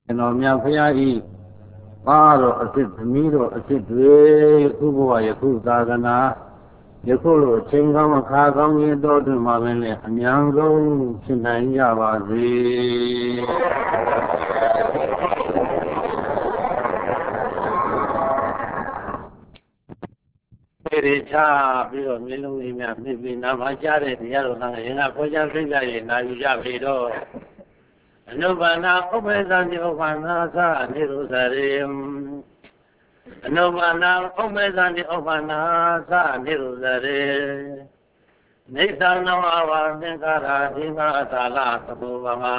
တော်မြတ်ဖရာဤပါတော်အစ်သမီးတော်အစ်တွေခုဘဝယခုသာသနာယခုလိုအချိန်ကောင်းအခါကောင်းခြင်းတော်တွင်မှာပင်လည်းအများဆုံးဖြစ်နိုင်ကြပါစေဒီချပြီးတော့မျိုးလုံးကြီးများဖြစ်ပြီးနာမကြားတဲ့တရားတော်ကရင်ကခေါ်ကြသိကြရင်နာယူကြပြီတော့အနုဘာနာဥပ္ပဇာတိဥပ္ပနာသာနိရုဇရေအနုဘာနာဥပ္ပဇာတိဥပ္ပနာသာနိရုဇရေနေသနောဝါသင်္ခါရဒီမအသာလသဘောဝမ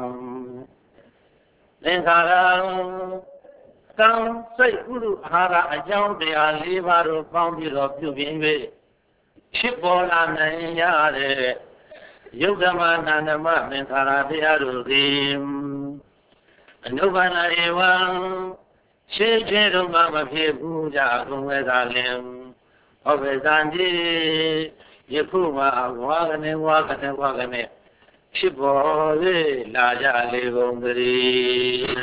သင်္ခါရကံစိတ်ဥဒ္ဓအာဟာရအကြောင်းတရား၄ပါးတို့ပေါင်းပြီးတော့ပြုပြင်၍ဖြစ်ပေါ်လာနိုင်ရတဲ့ယုတ်ဓမ္မနာနမသင်္ခါရတရားတို့သည်အနုဘာနာဧဝံရှင်းချင်းတို့မှမဖြစ်ဘူးကြကုန်ဝဲသာလင်ဟောဘေဇံတိယခုမှဝါကနေဖြစ်ပေါ်၍လာကြလေကုန်သတည်း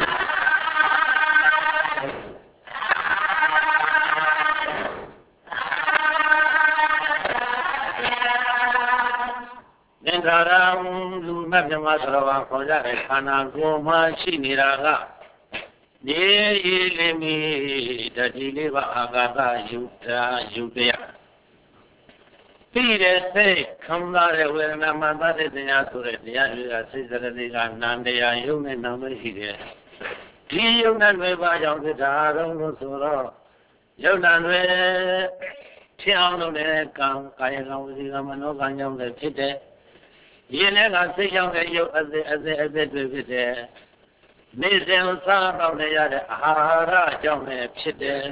သင်္ခါရလူမပြမသရဝါခေါ်ကြတဲ့ခန္ဓာကိုယ်မှာရှိနေတာကနေရည်လေးမီတတိလေးပါအာကာသယုတ္တယုတ္တယပြီးတဲ့စိတ်ခံစားတဲ့ဝေဒနာမှသတဲ့တရားဆိုတဲ့တရားတွေကစိတ်စရတိကနာမ်တရားယုံနဲ့နာမ်မရှိတယ်ဒီယုံနဲ့တွေပါကြောင့်သစ္စာတော်လို့ဆိုတော့ယုံနဲ့တွေဖြစ်အောင်လုပ်တဲ့ကံကာယကံဝစီကံမနောကံကြောင့်လည်းဖြစ်တယ်ယင်းလည်းကစိတ်ကြောင့်လည်းယုတ်အစစ်တွေဖြစ်တယ်နေစဉ်စားတော့ရတဲ့အာဟာရကြောင့်လည်းဖြစ်တယ်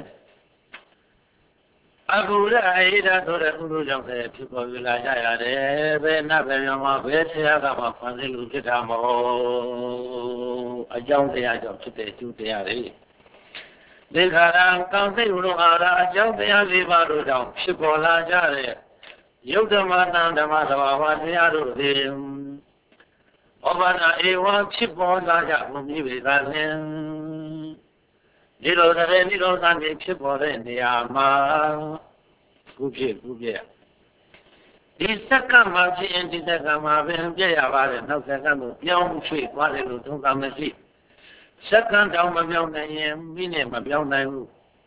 အကုရအေဒဆိုတဲ့ဥဒ္ဓကြောင့်လည်းဖြစ်ပေါ်လာကြရတယ်ဘယ်နတ်ပဲမှာဘယ်ဆရာကမှဖန်ဆင်းလို့ဖြစ်တာမဟုတ်အကြောင်းတရားကြောင့်ဖြစ်တဲ့အကျိုးတရားတွေသင်္ခါရကံစိတ်ဥဒ္ဓအာဟာရအကြောင်းတရား၄ပါးတို့ကြောင့်ဖြစ်ပေါ်လာကြတဲ့ယုတ်ဓမ္မနာဓမ္မသဘာဝတရားတို့သည်ဩဘာနာဧဝံဖြစ်ပေါ်လာကြမှုမြည်ပေသာလျှင်ဒီလိုတည်းနိရောဓနေဖြစ်ပေါ်တဲ့နေရာမှာခုဖြစ်ဒီစက္ကန့်မှာဖြစ်ရင်ဒီစက္ကန့်မှာပဲပြည့်ရပါတယ်နောက်စက္ကန့်ကိုပြောင်းရွှေ့သွားတယ်လို့သုံးသပ်မရှိစက္ကန့်တောင်မပြောင်းနိုင်ရင်မိနစ်မပြောင်းနိုင်ဘူး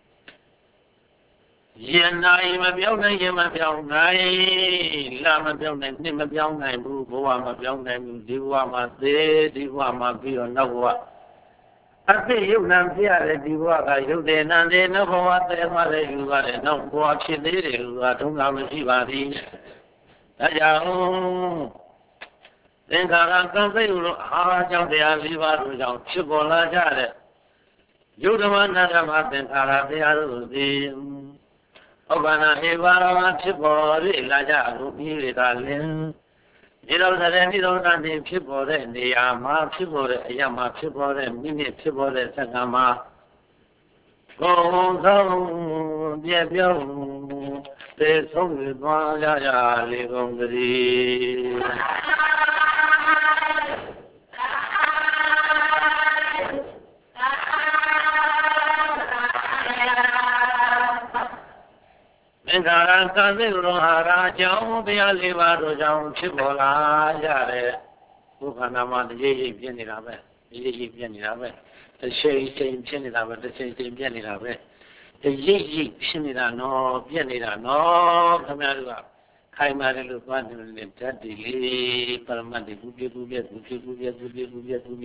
ယနာမပြောင်းနိုင်ရင်မပြောင်းနိုင်လာမပြောင်းနိုင်နှစ်မပြောင်းနိုင်ဘူးဘဝမပြောင်းနိုင်ဘူးဒီဘဝမှာသေဒီဘဝမှာပြီးတော့နောက်ဘဝအသိယုတ်နံဖြစ်ရတဲ့ဒီဘဝကယုတ်တယ်နံတယ်နောက်ဘဝသေသွားတယ်ယူပါတယ်နောက်ဘဝဖြစ်သေးတယ်လူကထုံးတာမရှိပါသည်ဒါကြောင့်သင်္ခါရကံစိတ်လို့အာဟာရကြောင့်တရား၄ပါးတို့ကြောင့်ဖြစ်ပေါ်လာကြတဲ့ယုတ်ဓမ္မနာဓမ္မသင်္ခါရတရားတို့သည်ဥပ္ပနာဧဝံဖြစ်ပေါ်၍လာကြအခုပြီးရတာလင်ဒီလိုတဲ့နိရောဓနေဖြစ်ပေါ်တဲ့နေရာမှာဖြစ်ပေါ်တဲ့အရာမှာဖြစ်ပေါ်တဲ့မိနစ်ဖြစ်ပေါ်တဲ့စက္ကန့်မှာကိုယ်ဆုံးပြည့်ပြုံးသေဆုံးသွားကြရလေကုန်သတည်းသင်္ခါရကံစိတ်ရောဟာရာကြောင့်တရား၄ပါးတို့ကြောင့်ဖြစ်ပေါ်လာကြတဲ့ဘုခန္ဓာမှာတရိပ်ရိပ်ပြည့်နေတာပဲတရိပ်ရိပ်ပြည့်နေတာပဲတစ်ချိန်ချိန်ဖြစ်နေတာပဲတစ်ချိန်ချိန်ပြည့်နေတာပဲတရိပ်ရိပ်ဖြစ်နေတာနော်ပြည့်နေတာနော်ခင်ဗျားတို့ကခိုင်မာတယ်လို့သွားတယ်လေဓာတ်ဒီလေးပရမတ်ဒီကူပြပဲဖြစ်တိုင်းပြဖြစ်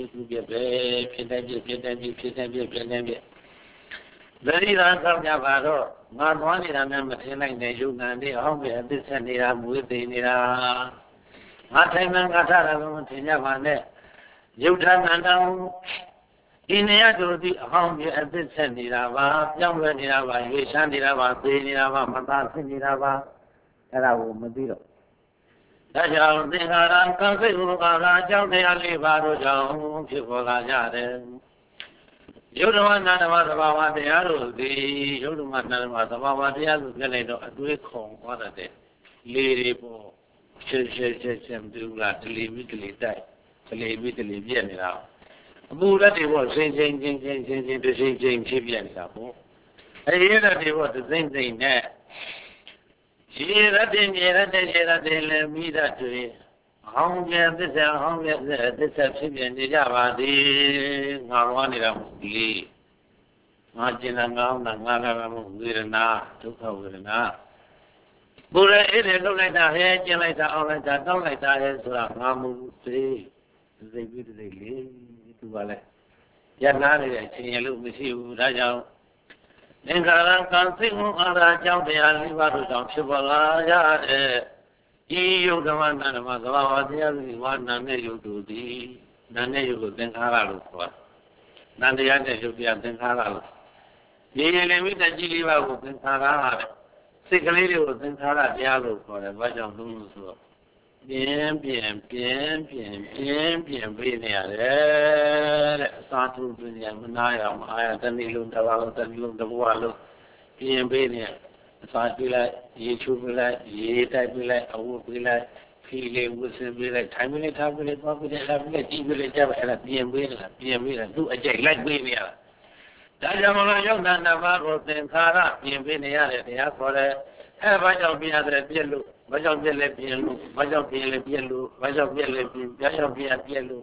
တိုင်းပြဗရိသာဆောင်ကြပါတော့ငါသွားနေတာများမထင်လိုက်နဲ့ယုံနာနေအောင်ပဲအသစ်ဆက်နေတာမွေးသိနေတာငါထိုင်မှန်ကထတာကမထင်ကြပါနဲ့ယုတ်ထနန္တံဒီနေရာတို့သည်အဟောင်းပြအသစ်ဆက်နေတာပါပြောင်းလဲနေတာပါရွေးချမ်းနေတာပါသိနေတာပါမသာဖြစ်နေတာပါအဲ့ဒါကိုမသိတော့ဒါကြောင့်သင်္ခါရကံစိတ်ဥပ္ပါဒအကြောင်းတရား၄ပါးတို့ကြောင့်ဖြစ်ပေါ်လာကြတယ်ယုတ်ဓမ္မနာဓမ္မသဘာဝတရားတို့သည်ယုတ်ဓမ္မနာဓမ္မသဘာဝတရားတို့ပြလိုက်တော့အတွေးခုံသွားတဲ့လေတွေပေါ့ရှင်းမတူလားဒလီမိဒလီတိုက်ဒလီမိဒလီပြည့်နေတာ Buddha they was saying the same champion. I hear that they was the same thing there. She that in the me that to it. How get this champion, the Java, the Marwanira, Marginal, Nangana, took over now. Buddha, it look like that, head, you like that, all like that, don't like that, so I'm say, they live to Valley. Yanari, you look with you, Raja. In Karan, sing on a jump, they are liver to Shivala, you the one and Mazala, the other one, none you do the, none you could think Haralu for. None the other you be at Haralu. You limit the Giliva would think Haralu. Sick lady was in Hara Diallo for a bunch of rooms. Bien, Santu Binia, Manaya, Maya, Tanilum, Tanilum, the Wallo, Bien Benia, Satila, Yechubila, Yetabila, Awupila, Pile, Wusibila, Timely, Tablet, Tablet, Evil, Java, and Bien Bina, do a jack like Benia. Dajamala young Navarro, then Kara, Bien Benia, the Aquare, have I don't be other Pielu. Vajal Bele Pielu, Vajal Bele Pielu, Vajal Bele Pielu, Vajal Bele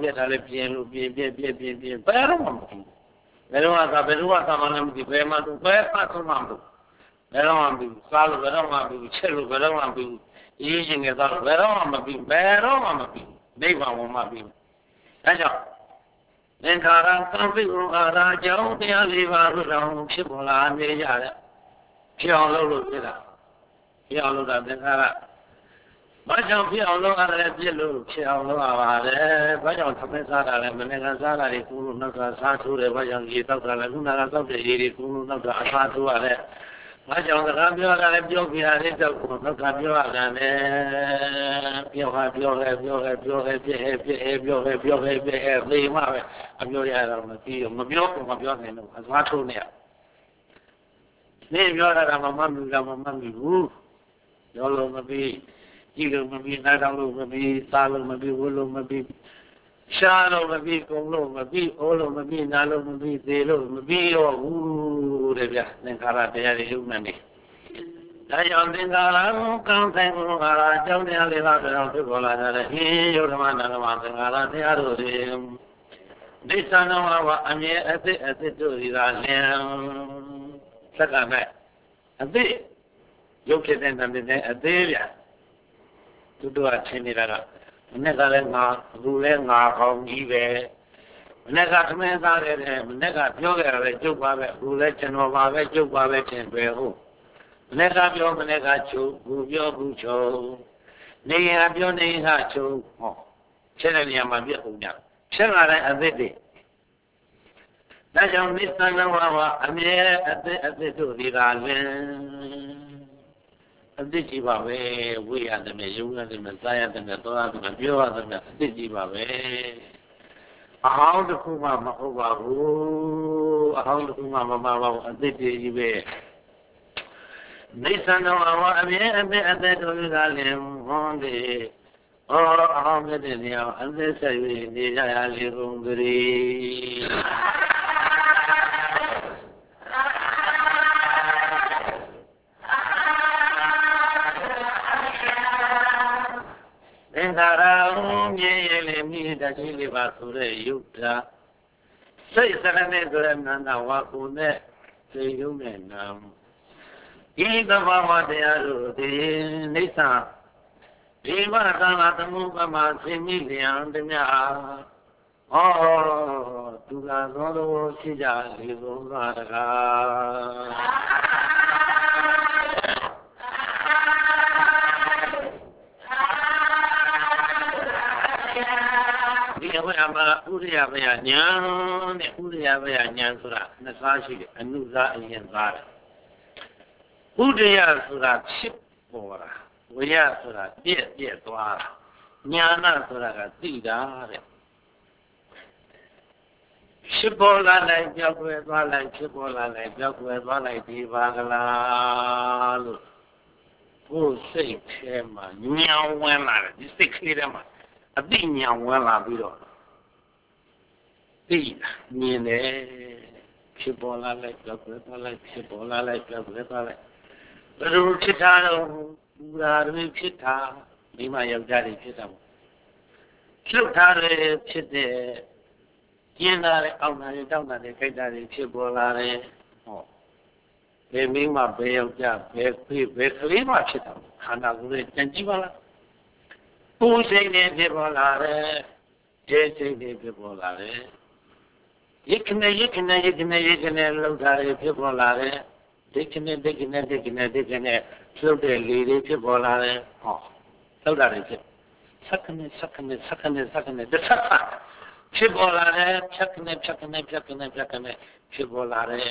Pielu, Perum. Verua Samanam, the Bema to Pepatumambu. Veramambu, Salu, Veramambu, Chelu, Veramambu, eating a dog, Veramambu, Neva Mabi. Aja. Then Kara, something Raja, the Aliva, Shibola, and the Yara. Piolo, Piolo, the Kara. Bajan Piolo, Piolo, Piolo, Bajan Tapesara, Menazara, Kulu, Naka, Satu, Bajan Gita, Luna, the Kulu, Naka, Satu, Bajan, the Rabio, Jovia, Naka, Kilo maybe Nagalu maybe Salo maybe Wulu maybe Shano maybe Kolo maybe Olo maybe Nalo maybe Zelo maybe or Rebia Nengara de Humani. Dayan Dingara, Counting Gara, Johnny Aliva, Gola, Yoramana, Mangara, the Adorim. This son of our Amir at the Durian. Sakame. A bit. You can end a day. To do a chinira. Negar ruling our home even. Negar Mezar, Negar Yoga, Juba, Rulechen of our Juba, and Peru. Negar Yoga Negachu, Gubio Gucho. Nea Bione Hacho, Chenania Mabia. Chenara and Vidi. That's on this time of our Amir at the Durian. Digibawe, we are the Mejunga, the Messiah, the Torah, the Pure, the Digibawe. How the Kuma Mahova, how the Kuma Mama, Digibawe. Nisan of our Amir and the Dorian on the or Ahmedia, and they say we need a little green. Around ye, that you live out today, Yuta. Say, Senator, and Nawakune, say, you men. Either Mama, they are the Nisa. Even at the Mukama, 3 million, the Mia. Oh, to the Lord, Sija, Uria Nyan, Uria Nyansura, Nasashi, and Nuza and Zara. Udia Sura, ship for we are Sura, dear Dwara. Nyana Sura, Dida. Shipola like Jacquet, like Shipola like Jacquet, like Divagala. Oh, say, Chema, Nyaw, this 6 little. A big young well, I will. သိမြင်တယ်ဖြစ်ပေါ်လာလိုက်ကြောက်ွယ်သွားလိုက်ဖြစ်ပေါ်လာလိုက်ကြောက်ွယ်သွားလိုက်ဘယ်လိုဖြစ်တာတော့ဘူရာတွေဖြစ်တာမိမယောက်ျားတွေဖြစ်တာပေါ့လှုပ်ထားတယ်ဖြစ်တဲ့ကျင်းလာတဲ့အောက်နာတွေတောက်နာတွေခိုက်တာတွေဖြစ်ပေါ်လာတယ်ဟောဘယ်မိမဘယ်ယောက်ျားဘယ်ဖေးဘယ်ကလေးမှဖြစ်တာခန္ဓာကိုယ်ရဲ့ကြံကြည့်ပါလားပူစိတ်တွေဖြစ်ပေါ်လာတယ်ကျဲစိတ်တွေဖြစ်ပေါ်လာတယ်ယက္ခဏလှုပ်တာတွေဖြစ်ပေါ်လာတယ်ဒိဋ္ဌိနဲ့လှုပ်တဲ့လေတွေဖြစ်ပေါ်လာတယ်ဟောလှုပ်တာတွေဖြစ်စက္ကနဲ့တစ်ဆက်ဖြစ်ပေါ်လာတယ်ဖြတ်ကနေဖြစ်ပေါ်လာတယ်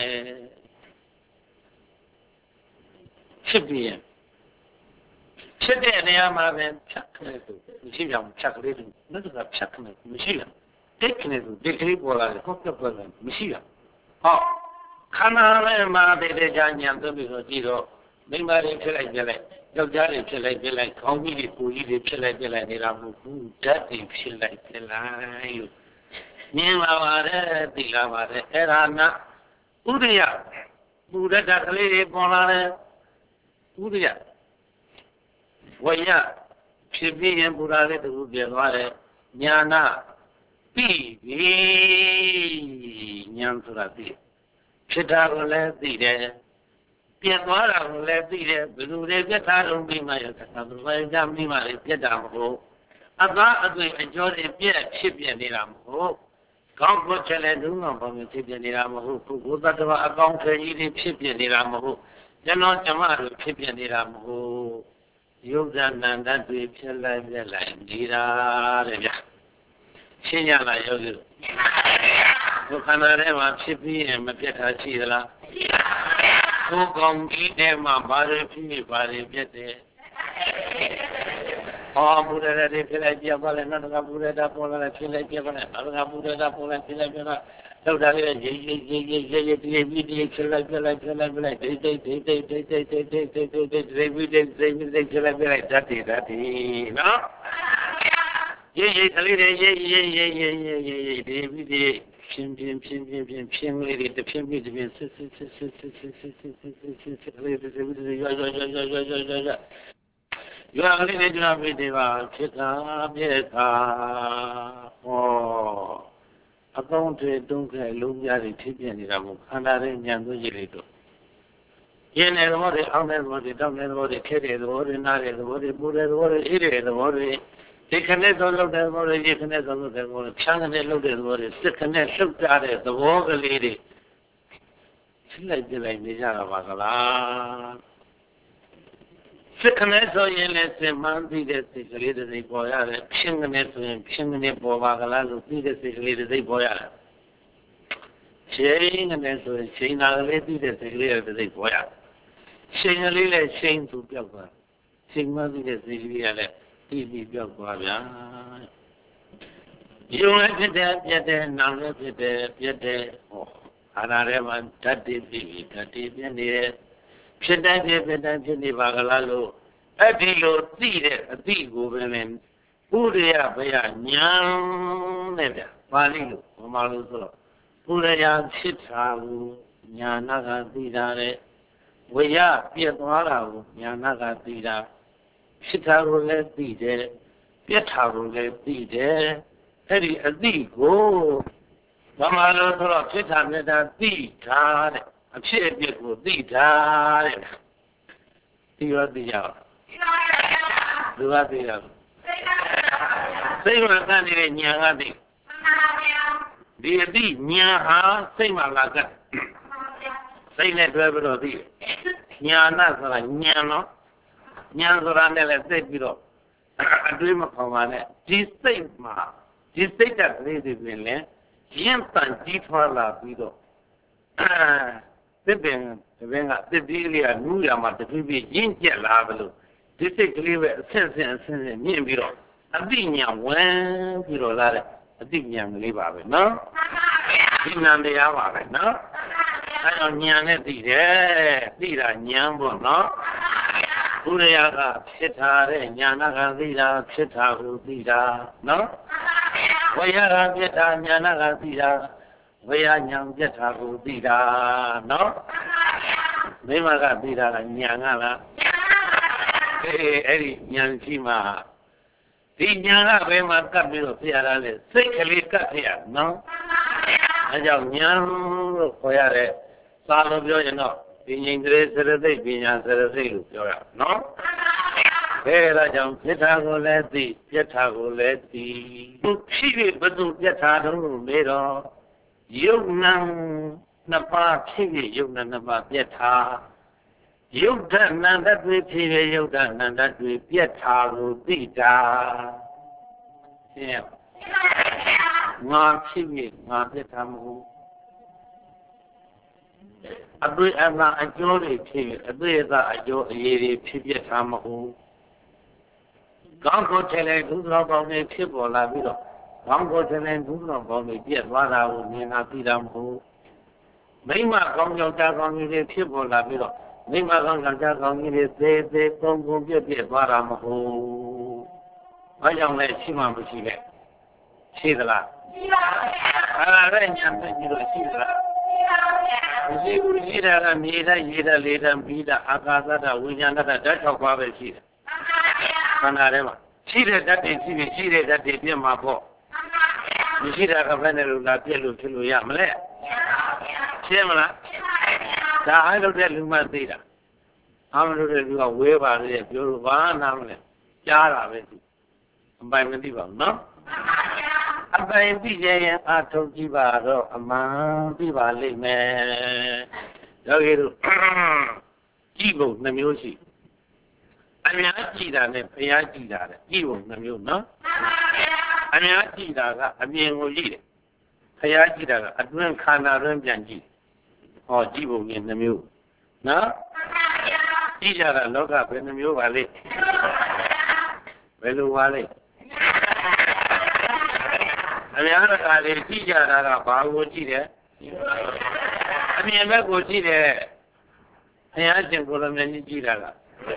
ဖြစ်ပြီးရင်ဖြစ်တဲ့နေရာမှာပဲဖြတ်ကနေဆိုမရှိကြဘူးဖြတ်ကလေးတွေလည်းကဖြတ်ကနေမရှိဘူးတိတ်ကနေဆိုဒီကလေးပေါ်လာတယ်ဟုတ်ကဲ့ပေါ်လာမရှိဘူးဟောခန္ဓာလည်းမှာတဲ့ကြာညံသွပြီးတော့ကြည့်တော့မိမတွေဖြစ်လိုက်ပြလိုက်ယောက်ျားတွေဖြစ်လိုက်ခေါင်းကြီးတွေကိုကြီးတွေဖြစ်လိုက်နေတာမဟုတ်ဘူးဓာတ်တွေဖြစ်လိုက်လို့မြင်လာပါတယ်သိလာပါတယ်အဲ့ဒါနာဥဒယပူရတကလေးတွေပေါ်လာတယ်ဥဒယဝယဖြစ်ပြီးရင်ပူရာလေးတူပြသွားတယ်ညာနာပြီးပြီညာဆိုတာသိဖြစ်တာကိုလည်းသိတယ်ပြတ်သွားတာကိုလည်းသိတယ်ဘယ်လိုလဲပြတ်တာတော့ပြီးမှရတာဘယ်လိုကြမိမှလည်းပြတ်တာမဟုတ်အသားအသွေးအကျော်တွေပြက်ဖြစ်ပြနေတာမဟုတ်ကောင်းဖို့ချက်လည်းဒုက္ခဘာမှဖြစ်ပြနေတာမဟုတ်ပုဂ္ဂိုလ်တ attva အကောင်းထည်ကြီးတွေဖြစ်ပြနေတာမဟုတ်ကျွန်တော်ကျမတို့ဖြစ်ပြနေတာမဟုတ်ယုတ်ဇာနန္ဒတွေဖြစ်လိုက်နေတာတဲ့ဗျာရှင်းရလားယောဂီဘုခန္ဓာထဲမှာဖြစ်ပြီးရင်မပြတ်တာရှိသလားရှိပါဘူးဘုကောင်ကြီးထဲမှာဘာတွေဖြစ်ဘာတွေပြတ်တယ်ဟောဘုရားတွေဖြစ်လိုက်ပြပါလဲနောက်တစ်ခါဘုရားတာပေါ်လာဖြစ်လိုက်ပြပါလဲနောက်တစ်ခါဘုရားတာပေါ်လာဖြစ်လိုက်ပြပါလောက်တာလေးရေးဒီဖြစ်လိုက်ဒိတ်ဓာတ်တွေနော်ရေးကလေးတွေရေးဒီဖြင်းလေးတွေတဖြင်းစစ်လေးတွေရွာကလေးတွေကြွားပြီးဒီပါဖြစ်တာပြည့်တာဟောအကောင့်တွေတုံးခဲလုံးပြားတွေဖြစ်ပြနေတာမို့ခန္ဓာရဲ့ဉာဏ်သွေးရည်တွေတို့ရင်းတဲ့သဘောတွေအောင်းတဲ့သဘောတွေတောင်းတဲ့သဘောတွေခဲတဲ့သဘောတွေနားတဲ့သဘောတွေပူတဲ့သဘောတွေအေးတဲ့သဘောတွေဒီခနဲ့ဆိုလှုပ်တဲ့သဘောတွေဒီခနဲ့ဆိုလှုပ်တဲ့သဘောတွေဖြန်းတဲ့လှုပ်တဲ့သဘောတွေစစ်ခနဲ့လှုပ်ကြတဲ့သဘောကလေးတွေဖြစ်လိုက်ပြလိုက်နေကြတာပါကလားစစ်ခနဲ့ဆိုရင်လည်းစင်မှန်းပြီးတဲ့စိတ်ကလေးတွေပေါ်ရတယ်ဖြင်းကနေဆိုရင်ဖြင်းကနေပေါ်ပါကလားလို့ပြီးတဲ့စိတ်ကလေးတွေပေါ်ရတယ်ချိန်ကနေဆိုရင်ချိန်နာကလေးပြီးတဲ့စိတ်ကလေးတွေပေါ်ရတယ်ချိန်ကလေးလည်းချိန်သူပြောက်သွားချိန်မှပြီးတဲ့စိတ်ကလေးကလည်းပြီးပြောက်သွားဗျာယုံလည်းဖြစ်တယ်ပြတ်တယ်နာလည်းဖြစ်တယ်ပြတ်တယ်ဟောအာနာထဲမှာဓာတ်တွေပြီးဓာတ်တွေပြတ်နေတယ်ဖြစ်တိုင်းဖြစ်နေပါကလားလို့အဲ့ဒီလိုသိတဲ့အသိကိုပဲနဲ့ဥရိယဘယညာနဲ့ဗျပါဠိလိုဗမာလိုဆိုတော့ဥရိယဖြစ်တာကိုညာနာကသိတာတဲ့ဝယပြတ်သွားတာကိုညာနာကသိတာဖြစ်တာကိုလည်းသိတယ်ပြတ်တာကိုလည်းသိတယ်အဲ့ဒီအသိကိုဗမာလိုဆိုတော့ဖြစ်တာမြတ်တာသိတာတဲ့အဖြစ်အပျက်ကိုသိတာတဲ့ဒီရောသိကြပါလူကသိတာစိတ်မှာကန့်နေတဲ့ညာကသိဒီအသိညာဟာစိတ်မှာလာကန့်စိတ်နဲ့တွဲပြီးတော့သိညာနာဆိုတာညာနော်ညာဆိုတာနဲ့လည်းသိပြီးတော့အတွေးမခေါ်ပါနဲ့ဒီစိတ်မှာဒီစိတ်ဓာတ်ကလေးတွေပင်လည်းရင့်တန်ကြီးထွားလာပြီးတော့သစ်ပင်ကသစ်သေးလေးကနူးရမှာတဖြည်းဖြည်းရင့်ကျက်လာဘလို့ဒီစိတ်ကလေးပဲအဆင့်မြင့်ပြီးတော့အသိဉာဏ်ဝင်ပြီးတော့လာတဲ့အသိဉာဏ်ကလေးပါပဲနော်ဒီဉာဏ်တရားပါပဲနော်အဲတော့ဉာဏ်နဲ့သိတယ်သိတာဉာဏ်ပေါ့နော်ဘုရားကဖြစ်တာတဲ့ဉာဏ်ကသိတာဖြစ်တာကိုသိတာနော်ဝေယကပြတ်တာညာနာကသိတာဝေယညာပြတ်တာကိုသိတာနော်မိမကသိတာကညာကလားအဲ့ဒီညာရှိမှဒီညာကဘယ်မှာကပ်ပြီးတော့ဖြစ်ရတာလဲစိတ်ကလေးကပ်ဖြစ်ရနော်အဲကြောင့်ညာလို့ခေါ်ရတဲ့သာလို့ပြောရင်တော့ဒီငြိမ်တဲ့စရသိပညာစရသိလို့ပြောရနော်အဲဒါကြောင့်ပြဋ္ဌာကိုလည်းသိပြဋ္ဌာကိုလည်းသိသူဖြစ်ပြီးဘသူပြဋ္ဌာတုံးလို့မေးတော့ယုတ်နံနှစ်ပါးဖြစ်ပြီးယုတ်နံနှစ်ပါးပြဋ္ဌာယုတ်တနန္တတွေဖြစ်ပြီးယုတ်တနန္တတွေပြဋ္ဌာကိုသိတာရှင်းငါဖြစ်ပြီးငါပြဋ္ဌာမဟုတ်အတွေ့အမှအကျိုးတွေဖြစ်အတွေ့အသာအကျိုးအရေးတွေဖြစ်ပြထားမဟုတ်ကောင်းကိုထည့်လိုက်ဒုစရောကောင်းတွေဖြစ်ပေါ်လာပြီးတော့ကောင်းကိုထည့်လိုက်ဒုစရောကောင်းတွေပြည့်သွားတာကိုမြင်လာပြီးတာမဟုတ်မိမကောင်းကြောင့်တာကောင်းတွေဖြစ်ပေါ်လာပြီးတော့မိမကောင်းကြောင့်တာကောင်းတွေသေးသေးပုံပုံပြည့်ပြည့်သွားတာမဟုတ်ဘာကြောင့်လဲရှိမှမရှိနဲ့ရှိသလားရှိပါဘူးအဲ့ဒါလည်းညာမဲ့ကြည့်လို့ရှိသလားမရှိဘူးရှိတာကမြေဓာတ်ရေဓာတ်လေဓာတ်ဘိဓာတ်အာကာသဓာတ်ဝိညာဏဓာတ်ဓာတ်၆ပါးပဲရှိတယ်ခန္ဓာထဲမှာရှိတဲ့ဓာတ်တွေရှိပြီးရှိတဲ့ဓာတ်တွေပြည့်မှာပေါ့မရှိတာကဘယ်နဲ့လို့လာပြည့်လို့ဖြစ်လို့ရမလဲရှင်းမလားဒါအားလို့တဲ့လူမှသိတာအားမလို့တဲ့လူကဝဲပါလေပြောလို့ဘာနာမလဲကြားတာပဲသူအပိုင်မသိပါဘူးနော်အပိုင်သိရင်အာထုတ်ကြည့်ပါတော့အမှန်သိပါလိမ့်မယ်ယောဂီတို့ကြည့်ဖို့နှမျိုးရှိအများကြည့်တာနဲ့ဘုရားကြည့်တာတဲ့ကြည့်ဖို့နှမျိုးနော်အများကြည့်တာကအမြင်ကိုကြည့်တယ်ဘုရားကြည့်တာကအတွင်းခန္ဓာတွင်းပြန်ကြည့်ဟောကြည့်ဖို့နှမျိုးနော်ကြည့်ကြတာလောကဘယ်နှမျိုးပါလိမ့်ဘယ်လိုပါလိမ့်အများကလေးကြည့်ကြတာကဘာကိုကြည့်တယ်အမြင်ဘက်ကိုကြည့်တယ်ဘုရားရှင်ကိုယ်တော်မြတ်ကြီးကြည့်တာက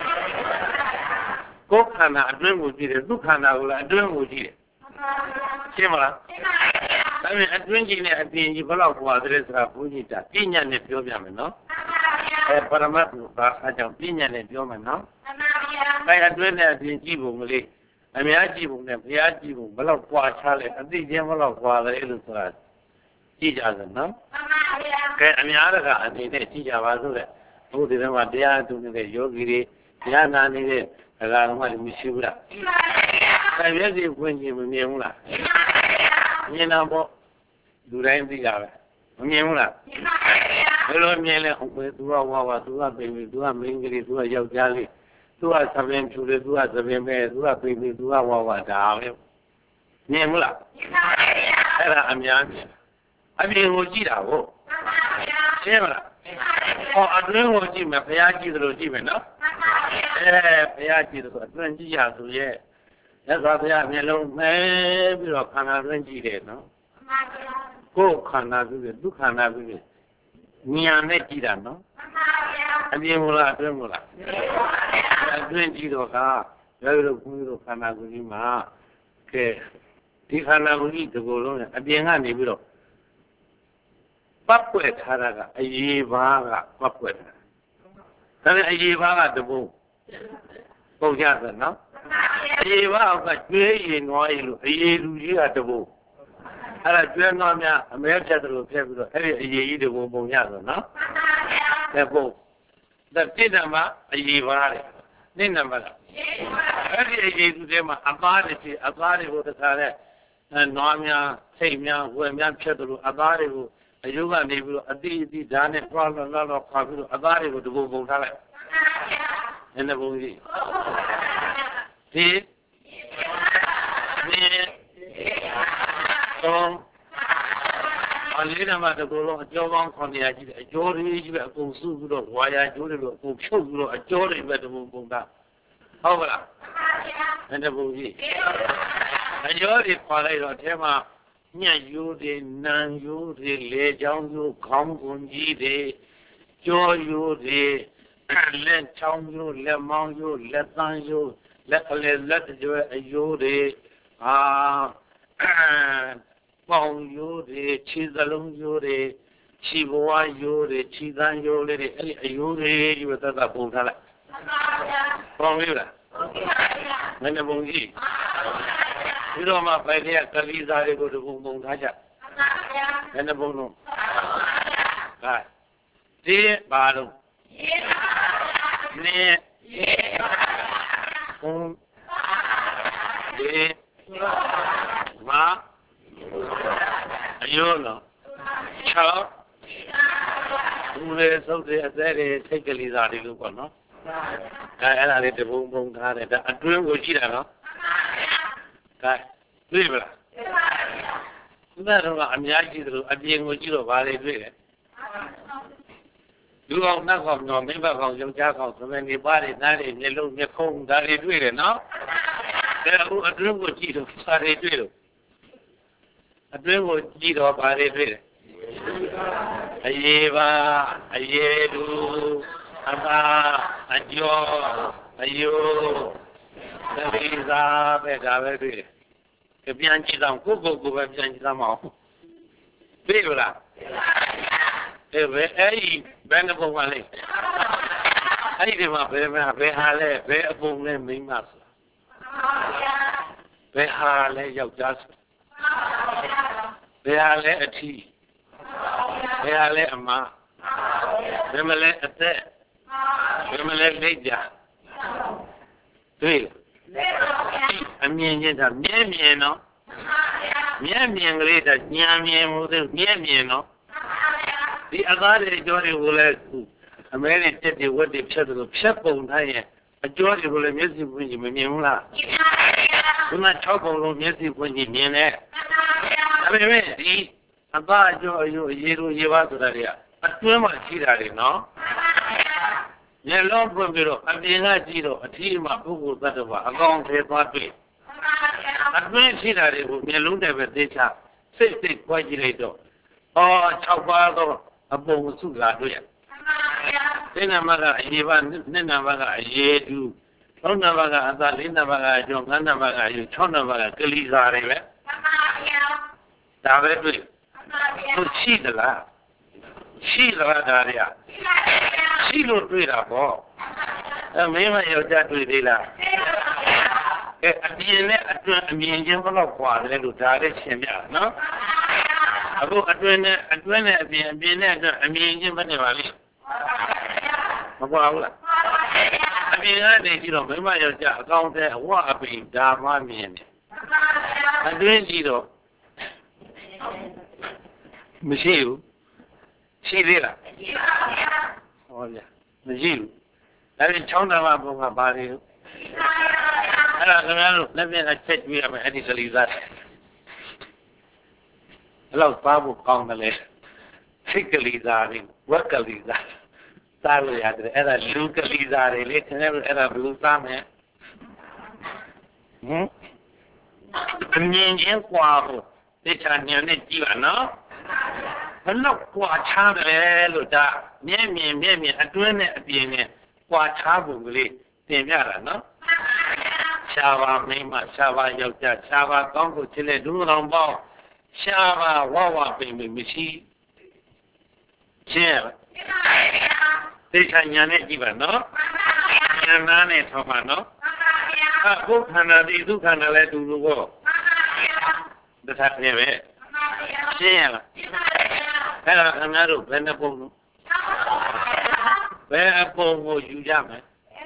ကိုယ်ခန္ဓာအတွင်းကိုကြည့်တယ်သူခန္ဓာကိုလည်းအတွင်းကိုကြည့်တယ်ရှင်းမလားဒါပေမဲ့အတွင်းကြည့်နဲ့အပြင်ကြီးဘယ်လောက်ပွားသလဲဆိုတာဘုန်းကြီးကပညာနဲ့ပြောပြမယ်နော်ပရမတ်ကိုဘာအကြောင်းပညာနဲ့ပြောမယ်နော်အဲအတွင်းနဲ့အပြင်ကြည့်ပုံကလေးအများကြည့်ပုံနဲ့ဘုရားကြည့်ပုံဘယ်လောက်ပွားချလဲအသိချင်းဘယ်လောက်ပွားလဲလို့ဆိုတာကြည့်ကြစမ်းနော်ကဲအများကအနေနဲ့ကြည့်ကြပါစို့လေဘုရားမှာတရားသူနေတဲ့ယောဂီတွေတရားနာနေတဲ့ဒကာတော်မတွေမရှိဘူးလားအဲမျက်စိဖွင့်ကြည့်မမြင်ဘူးလားမြင်တော့ပေါ့လူတိုင်းသိတာပဲမမြင်ဘူးလားဘယ်လိုမြင်လဲဟုတ်ပဲသူကဝါဝါသူကပိန်ပြီသူကမိန်းကလေးသူကယောက်ျားလေးသူကသပင်ဖြူတယ်သူကသပင်ပဲသူကပိန်ပြီသူကဝါဝါဒါပဲမြင်ဘူးလားအဲ့ဒါအများကြီးအပြင်ကိုကြည့်တာဟုတ်ရှင်းမလားဟောအတွင်းကိုကြည့်မယ်ဘုရားကြည့်သလိုကြည့်မယ်နော်ဘုရားကြည့်လို့အတွင်းကြည့်ရဆိုရဲ့လက်စွာဘုရားမျက်လုံးမဲပြီးတော့ခန္ဓာတွင်းကြည့်တယ်နော်ကိုယ်ခန္ဓာပြီးဒုက္ခန္ဓာပြီးဉာဏ်နဲ့ကြည့်တာနော်အပြင်မလားအတွင်းမလားအတွင်းကြည့်တော့ကဘယ်လိုဘုန်းကြီးတို့ခန္ဓာကိုယ်ကြီးမှာကဲဒီခန္ဓာကိုယ်ကြီးဒီကိုယ်လုံးအပြင်ကနေပြီးတော့ပတ်ပွက်ထားတာကအရေးပါးကပတ်ပွက်ထားဒါနဲ့အရေးပါးကတပုံပုံကြသနော်အရေးပါးကကျွေးရင်နွားရည်လို့အရေးလူကြီးကတပုံအဲ့ဒါကျွေးနွားများအမဲဖြတ်တယ်လို့ဖြတ်ပြီးတော့အဲ့ဒီအရေးကြီးတပုံပုံကြသနော်တဲ့ပုံဒါတိတမအရေးပါးတယ်နိနံပါလားအဲ့ဒီအရေးသူထဲမှာအသားတွေဖြစ်အသားတွေကိုတခါနဲ့နွားများစိတ်များဝယ်များဖြတ်တယ်လို့အသားတွေကိုအယုကနေပြီးတော့အတိအတိဓာတ်နဲ့ပြောလောခွာပြီးတော့အသားတွေကိုတပုံပုံထားလိုက်နည်းနည်းပုံကြီးဒီတော့အလေးနံပါတ်ကိုလုံးအကျော်ပေါင်း900ကြီးတယ်အကျော်တွေကြီးပဲအကုန်စုပြီးတော့ဝါယာကျိုးတွေလို့အကုန်ဖြုတ်ပြီးတော့အကျော်တွေပဲတပုံပုံထားဟုတ်ပါလားနည်းနည်းပုံကြီးအကျော်တွေခွာလိုက်တော့အထဲမှာညက်ရိုးတွေနံရိုးတွေလေချောင်းရိုးခေါင်းကုန်ကြီးတွေကြောရိုးတွေလက်ချောင်းရိုးလက်မောင်းရိုးလက်သန်းရိုးလက်ကလေးလက်ကြွယ်အယိုးတွေပေါင်ရိုးတွေခြေစလုံးရိုးတွေခြေဘဝရိုးတွေခြေသန်းရိုးလေးတွေအဲ့ဒီအရိုးတွေကြီးပဲသက်သက်ပုံထားလိုက်ပေါင်ရိုးလားမင်းပုံကြီးပြီးတော့မှပိုက်တဲ့ကလေးစားတွေကိုတပုံပုံထားကြမင်းပုံလုံးဟာဒီပါလုံးနေဘုံဒီမာအယိုးနော်6ဘူးလေစုပ်တဲ့အသေးတွေထိတ်ကလေးစားတွေလို့ပေါ့နော်ဒါအဲ့ဒါလေးတပုံပုံထားတယ်ဒါအတွင်းကိုရှိတာနော်ဒါတွေ့ပါလားဒီမှာတော့အများကြီးသလိုအပြင်ကိုကြည့်တော့ဘာတွေတွေ့လဲလူအောင်နှက်ကောင်တော့မိဘကောင်ယောက်ျားကောင်သမီးနေပါးတွေနားတွေမျက်လုံးမျက်ခုံးဒါတွေတွေ့တယ်နော်ဒါအခုအတွင်းကိုကြည့်တော့ဘာတွေတွေ့လို့အတွင်းကိုကြည့်တော့ဘာတွေတွေ့လဲအရေးပါအရေးလူအပါအကျော်အယိုးသတိစားပဲဒါပဲတွေ့တယ်ပြန်ကြည့်တော့ကိုပဲပြန်ကြည့်တော့မအောင်သိဘူးလားအဲ့ဘယ်ဘယ်နှပုံပါလဲအဲ့ဒီမှာဘယ်ဟာလဲဘယ်အပုံလဲမိန်းမဆိုဘယ်ဟာလဲယောက်ျားဆိုဘယ်ဟာလဲအထီးဘယ်ဟာလဲအမဘယ်မလဲအသက်ဘယ်မလဲလက်ကြတွေ့အမြင်ချင်းတာမြဲမြင်နော်မြဲမြင်ကလေးတာညာမြင်မှုတွေမြဲမြင်နော်ဒီအကားတွေကြောတွေကိုလည်းအမဲတွေတက်တွေဝက်တွေဖြတ်တယ်လို့ဖြတ်ပုံထားရင်အကျော်တွေကိုလည်းမျက်စိပွင့်ကြည့်မမြင်ဘူးလားဒီမှာ6ပုံလုံးမျက်စိပွင့်ကြည့်မြင်တယ်ဒါပေမဲ့ဒီအကားအကျော်အယိုးအရေးတို့ရေးပါဆိုတာတွေကအတွင်းမှာရှိတာတွေနော်မျက်လုံးပွင့်ပြီးတော့အပြင်ကကြည့်တော့အထီးမှာပုဂ္ဂိုလ်သတ္တဝါအကောင်ထဲသွားတွေ့အတွင်းရှိတာတွေကိုမျက်လုံးနဲ့ပဲသိချစိတ်ပွားကြည့်လိုက်တော့6ပါးတော့အပုံစုလာတွေ့ရသင်္နမကအရေးပါနှစ်နံပါတ်ကအရေးတူ3နံပါတ်ကအသာ4နံပါတ်ကအကျော်5နံပါတ်ကအယူ6နံပါတ်ကကလီစာတွေပဲဒါပဲတွေ့သူရှိသလားရှိသလားဒါတွေကရှိလို့တွေ့တာပေါ့မင်းမယောက်ျားတွေ့သေးလားအပြင်နဲ့အတွင်းအမြင်ချင်းဘယ်လောက်กว่าလဲလို့ဒါလည်းရှင်းပြနော်အခုအတွင်းနဲ့အပြင်နဲ့အတွင်းအမြင်ချင်းဘယ်နဲ့ပါလဲမကွာဘူးလားအပြင်ကနေကြည့်တော့မိမယောက်ျားအကောင်းတဲ့အဝအပိဒါမှမြင်တယ်အတွင်းကြည့်တော့မရှိဘူးရှိသေးလားဟောဗျာမရှိဘူးဒါပြင်6နံပါတ်ဘုံကပါလေအဲ့ဒါခင်ဗျားတို့လက်ပြအချက်ကြည့်ရမယ်အဲ့ဒီကလေးစားတယ်အဲ့လောက်သားဖို့ကောင်းတယ်လေစိတ်ကလေးစားတွေဝက်ကလေးစားစားလို့ရတယ်အဲ့ဒါလူကလေးစားတွေလေခင်ဗျားတို့အဲ့ဒါဘယ်လိုစားမလဲအမြင်ချင်းกว่าဖို့သိချာဉာဏ်နဲ့ကြည့်ပါနော်ဘယ်လောက်กว่าချားတယ်လို့ဒါမြဲမြင်အတွင်းနဲ့အပြင်နဲ့กว่าချားပုံကလေးတင်ပြတာနော်ရှားပါမိမရှားပါယောက်ျားရှားပါကောင်းကိုချစ်တဲ့ဒုတော်ပေါင်းရှားပါဝပိန်မရှိချင်းသိချာဉာဏ်နဲ့ကြည့်ပါနော်ဉာဏ်သားနဲ့ထောက်ပါနော်အခုခန္ဓာဒီဒုက္ခန္ဓာလည်းတူလို့ပေါ့တခြားပြည့်ပဲရှင်းရလားအဲ့ဒါခင်ဗျားတို့ဘယ်နှပုံလို့ဘယ်အပုံကိုယူကြမယ်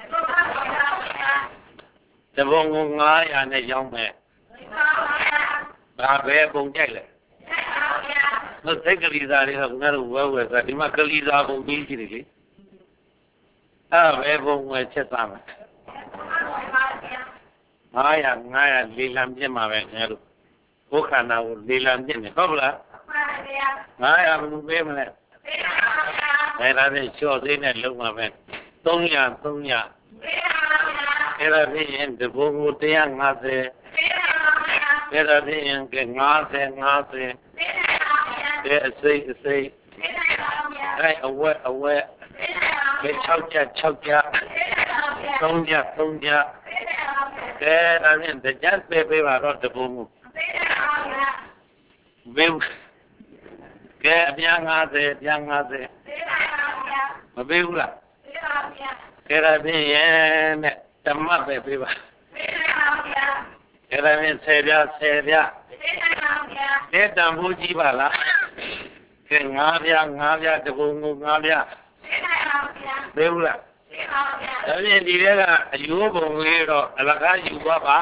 တပုံကို900နဲ့ရောင်းမယ်ဒါဘယ်ပုံကြိုက်လဲဟုတ်စိတ်ကလေးစားတွေကခင်ဗျားတို့ဝဲဆိုဒီမှာကလေးစားပုံကြီးရှိတယ်လေအဲ့ဘယ်ပုံဝယ်ချက်သားမယ်900လေးလံပြစ်မှာပဲခင်ဗျားတို့ဘုခန္ဓာကိုလေးလံပြစ်နေဟုတ်လား900ဘယ်လိုပေးမလဲအဲ့ဒါနဲ့ချော့သေးနဲ့လုံးမှာပဲ300အဲ့ဒါဖြင့်ဒီဘုံကို150အဲ့ဒါဖြင့်50တဲ့အစိအဲ့အဝက်ပဲ6ကြ3ကြအဲ့ဒါဖြင့်တကြပေးပါတော့ဒီဘုံကိုဘေးကဲအပြား50ပြား50မပေးဘူးလားကဲဒါဖြင့်ရဲ့နဲ့ဓမ္မပဲပေးပါကဲဒါဖြင့်10ပြားလက်တံဖို့ကြီးပါလားကဲ9ပြားတပုံကို9ပြားပေးဘူးလားဒါဖြင့်ဒီထဲကအယိုးပုံလေးတော့အလကားယူသွားပါ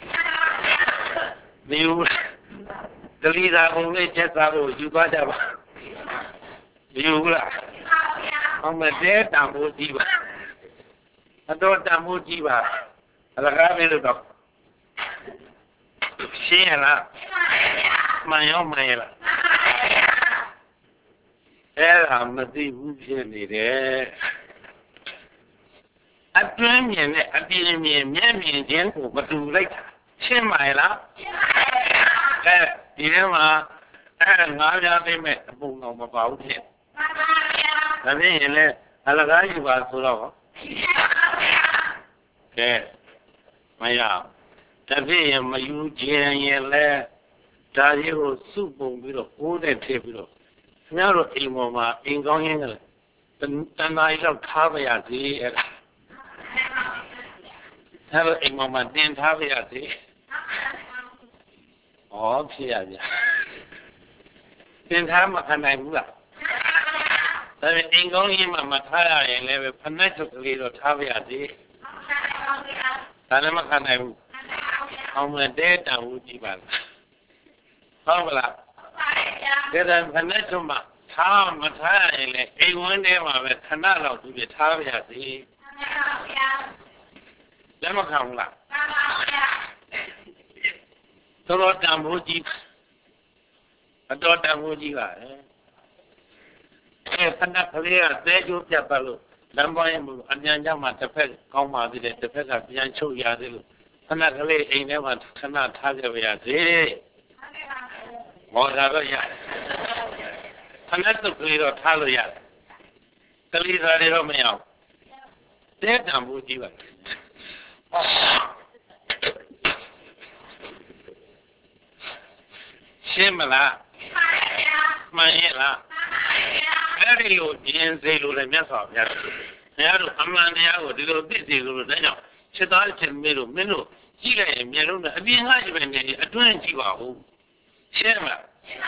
မယူတလီသာပုံလေးချက်စားဖို့ယူသွားကြပါမယူဘူးလားအောင်မတဲတံဖို့ကြီးပါအတော်တံဖို့ကြီးပါအလကားပေးလို့တော့ရှင်းရလားမှန်ရောမှန်ရလားအဲ့ဒါမသိဘူးဖြစ်နေတယ်အတွင်းမြင်နဲ့အပြင်မြင်မျက်မြင်ချင်းကိုမတူလိုက်တာရှင်းပါရဲ့လားဒီထဲမှာ9ပြားသိမဲ့အပုံတော်မပါဘူးဖြစ်ဒါဖြင့်ရင်လည်းအလကားယူပါဆိုတော့ကဲမရဒါဖြင့်ရင်မယူခြင်းရင်လည်းဒါကြီးကိုစုပုံပြီးတော့ကိုးတဲ့ထည့်ပြီးတော့ခင်ဗျားတို့အိမ်ပေါ်မှာအိမ်ကောင်းရင်းကလည်းတဏှာကြီးတော့ထားပါရစေအဲ့ဒါအဲ့တော့အိမ်ပေါ်မှာတင်ထားပါရစေဩဖြစ်ရဗျာတင်ထားမှခံနိုင်ဘူးလားဒါပေမဲ့အိမ်ကောင်းကြီးမှမထားရရင်လည်းဖနက်ချုပ်ကလေးတော့ထားပါရစေဒါလည်းမခံနိုင်ဘူးအောင်မတဲတံဘူးကြည့်ပါလားဟုတ်ပါလားဒါဖနက်ချုပ်မှထားမထားရရင်လည်းအိမ်ဝန်းထဲမှာပဲခဏလောက်သူပြထားပါရစေလက်မခံဘူးလားတော်တံဘူးကြီးအတော်တံဘူးကြီးပါဖနက်ကလေးကသဲကျိုးပြတ်ပါလို့လမ်းပေါ်ရင်မလို့အမြန်ကြောင့်မှတစ်ဖက်ကောင်းပါသေးတယ်တစ်ဖက်ကပြန်ချုပ်ရသေးလို့ဖနက်ကလေးအိမ်ထဲမှာခဏထားကြပါရစေမော်တာတော့ရဖနက်တုတ်ကလေးတော့ထားလို့ရတယ်ကလေးသားတွေတော့မရဘူးတဲတံဘူးကြီးပါရှင်းမလားမှန်ရဲ့လားအဲ့ဒီလိုကျင်စေလို့လည်းမြတ်စွာဘုရားတို့အမှန်တရားကိုဒီလိုသိစေလို့ဒါကြောင့်ချက်သားချက်မေးလို့မင်းတို့ကြည့်လိုက်ရင်မျက်လုံးနဲ့အပြင်ကပဲနေအတွင်းကြည့်ပါဦးရှင်းမလား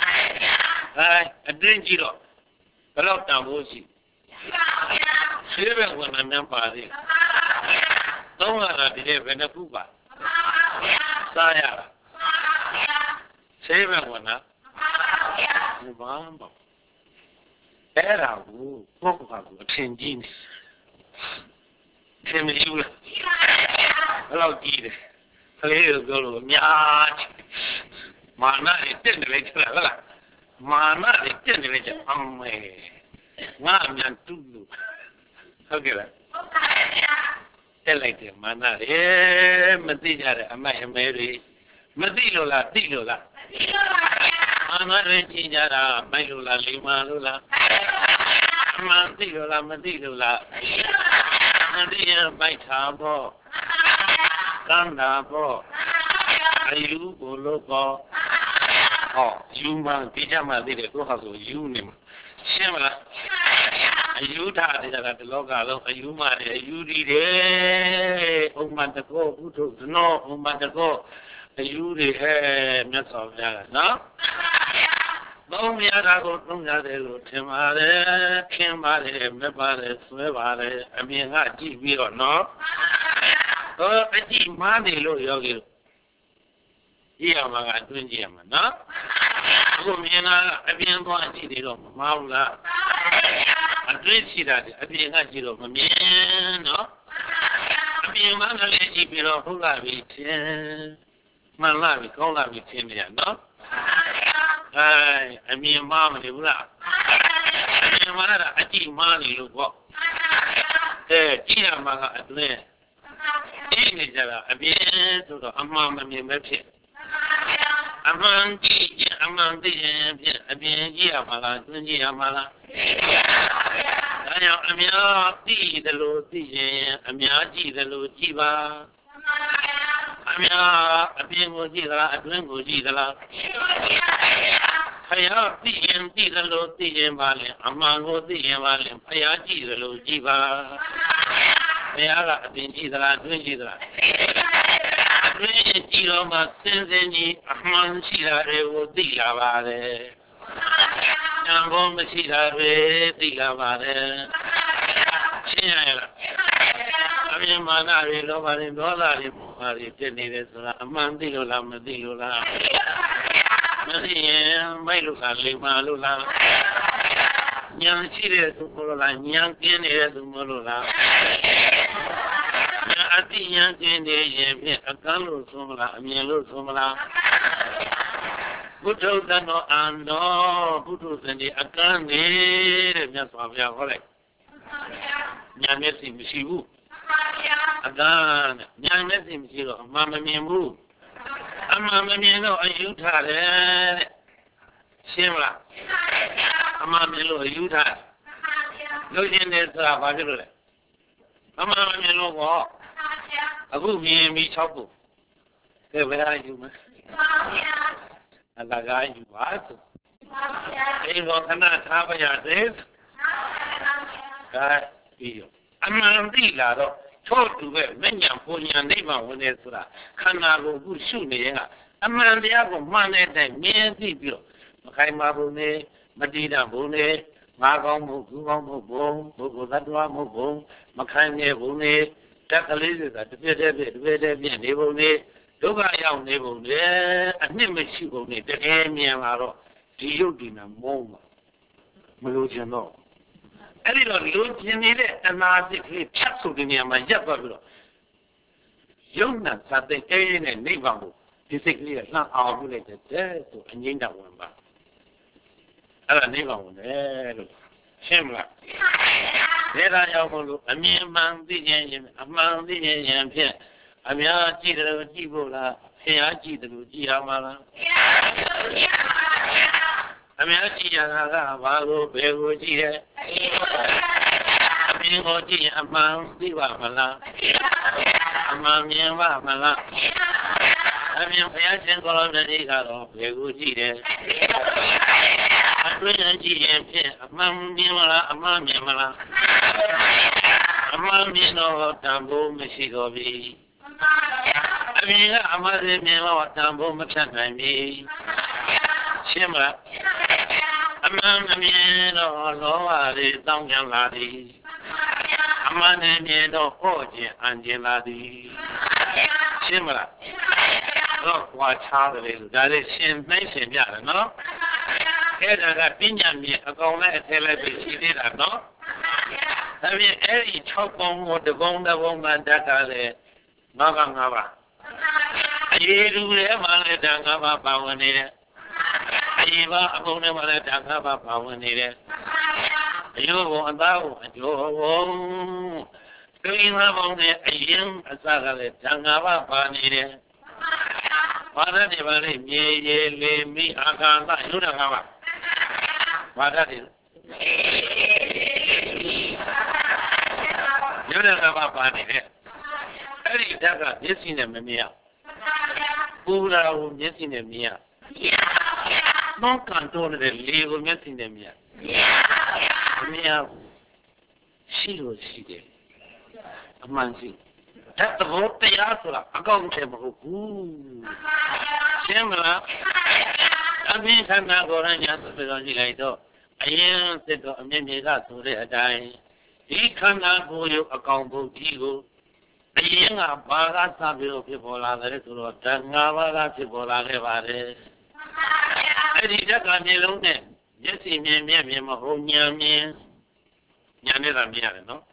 အတွင်းကြည့်တော့ဘယ်တော့တန်ဖို့ရှိရှင်းပဲဝင်မှန်းပါသေးသုံးရတာဒီနေ့ဘယ်နှခုပါစားရတာရှင်းပဲဝင်နာဘာမှအဲ့ဒါကိုပုဂ္ဂိုလ်ကအထင်ကြီးနေထင်မရှိဘူးလားဘယ်လောက်ကြီးတယ်ကလေးတို့ပြောလို့အများကြီးမာနတွေတက်နေလိုက်တယ်ဟုတ်လားမာနတွေတက်နေလိုက်တယ်အမေငါအမြန်တူလို့ဟုတ်ကဲ့လားတက်လိုက်တယ်မာနတွေမသိကြတဲ့အမိုက်အမဲတွေမသိလို့လားသိလို့လားမာနတွေကြည်ကြတာမိုက်လို့လားလိမ္မာလို့လားမှန်သိလို့လားမသိလို့လားမသိရင်ပိုက်ထားဖို့ကန္တာဖို့အယူကိုလို့ပေါ့ဟောယူမှဒီကြမှာသိတယ်ကိုဟာဆိုယူနေမှာရှင်းမလားအယူထားတယ်ကဒီလောကလုံးအယူမှတယ်အယူဒီတယ်ဥမ္မာတကောဘုထုဇနောဥမ္မာတကောအယူတွေမြတ်စွာဘုရားကနော်သုံးရတာကိုသုံးရတယ်လို့ထင်ပါတယ်ခင်ပါတယ်မပါတယ်ဆွဲပါတယ်အမြင်ကကြည့်ပြီးတော့နော်အကြည့်မားနေလို့ယောဂီကြည့်ရမှာကအတွင်းကြည့်ရမှာနော်အခုမြင်တာအပြင်သွားကြည့်နေတော့မမှားဘူးလားအတွင်းကြည့်တာအပြင်ကကြည့်တော့မမြင်နော်အပြင်မှာလည်းကြည့်ပြီးတော့ဟုတ်လားပြီထင်မှန်လားပြီကောင်းလားပြီထင်နေရနော်အမြင်မှားမနေဘူးလားအမြင်မှားတာအကြည့်မှားနေလို့ပေါ့ကြည့်ရမှာကအတွင်းကြည့်နေကြတာအပြင်ဆိုတော့အမှန်မမြင်ပဲဖြစ်အမှန်ကြည့်ရင်အမှန်သိရင်ဖြင့်အပြင်ကြည့်ရမှာလားတွင်းကြည့်ရမှာလားဒါကြောင့်အများသိတယ်လို့သိရင်အများကြည့်တယ်လို့ကြည့်ပါအ Amia, a bingo gila, a bingo gila. Paya, the low, the valley, among the valley, Paya, the low, Jiva. Paya, the gila, twin gila. Twin gila, my sins any, among Shila, the lavare. Yambon, the Shila, the lavare. China. I mean, Manari, nobody, Dollar, Tennis, Mandila, Madila, Mailula, Limalula, Young Chile, Molola, young Guinea, Molola. I think young Guinea, a gun, Sumala, Mielu, Sumala. Buto, and no, Butus, and the Akane, just of your holiday. Yamesi, Mishibu. Agan, young Messim, Mamma Mimu. Mamma Mino, a Utah, Shimla. Mamma Milo, Utah. Look in this, Bagula. Mamma Milo, a good me, Choco. Where are you, and the guy you are. They will cannot have your days. God, you. I'm not the lado. Talk to them, many of Punya neighbor when it's Kanaro, who shoot me. I'm not the other man that mere people. Makaimabune, Madina Bune, Magom, Gumbo, Bogodadua Mobo, Makane Bune, Jackalese, at the Vede, Nebone, Doga Young Nebone, and Nimishibone, the Amiamaro, the Yudina Moma, Melodiano. A little Lucian, and artically capsule near my Jabba. Young nuts at the end and neighborhood. Physically, it's not all related to an Inda one. Other neighborhood, Shimla. There I am, a mere man, the engine, among the engine, a mere cheater, Jibola, Hayaji, the Giamala. I mean, I see a Valo, Begoji, Begoji, among the Wamala, among the Wamala. I mean, I can call the Nigaro, Begoji, I bring a GM, among Mimala, among Mimala, among Mino, Tambo, Michigovi. I mean, I'm a Mimo, Tambo, Machan, Shimra. Among the men or lower, don't get laddie. Among the men or Oji, Angeladi. Shimra. Look, watch how it is. That is Shin Nation, no? Head of that Pinyan, a go let television, did I know? I mean, any chop on what the woman that are there. Nogangava. I do ever let Dangava Bawanere. Iva, I don't ever let Dangava Bawanere. You want thou, and you won't. Doing have only a young Asagale, Dangava Banere. Father, never let me, Aganga, Yunagava. What that is? Yunagava Banere. Very daga, yes in a mia. Pura, yes in a mia. Non canton the legal yes in a mia. Mia, she was she did. A man see. That's the whole Piazza, a gong table. Similar. I mean, I'm not going to answer the later. I am said to a minute to the dying. He cannot go you a combo ego. The young Baga Sabio people are the little Tangava people are the I did that on the loan. Yes, in me, my home near me. Yanela Miana, no?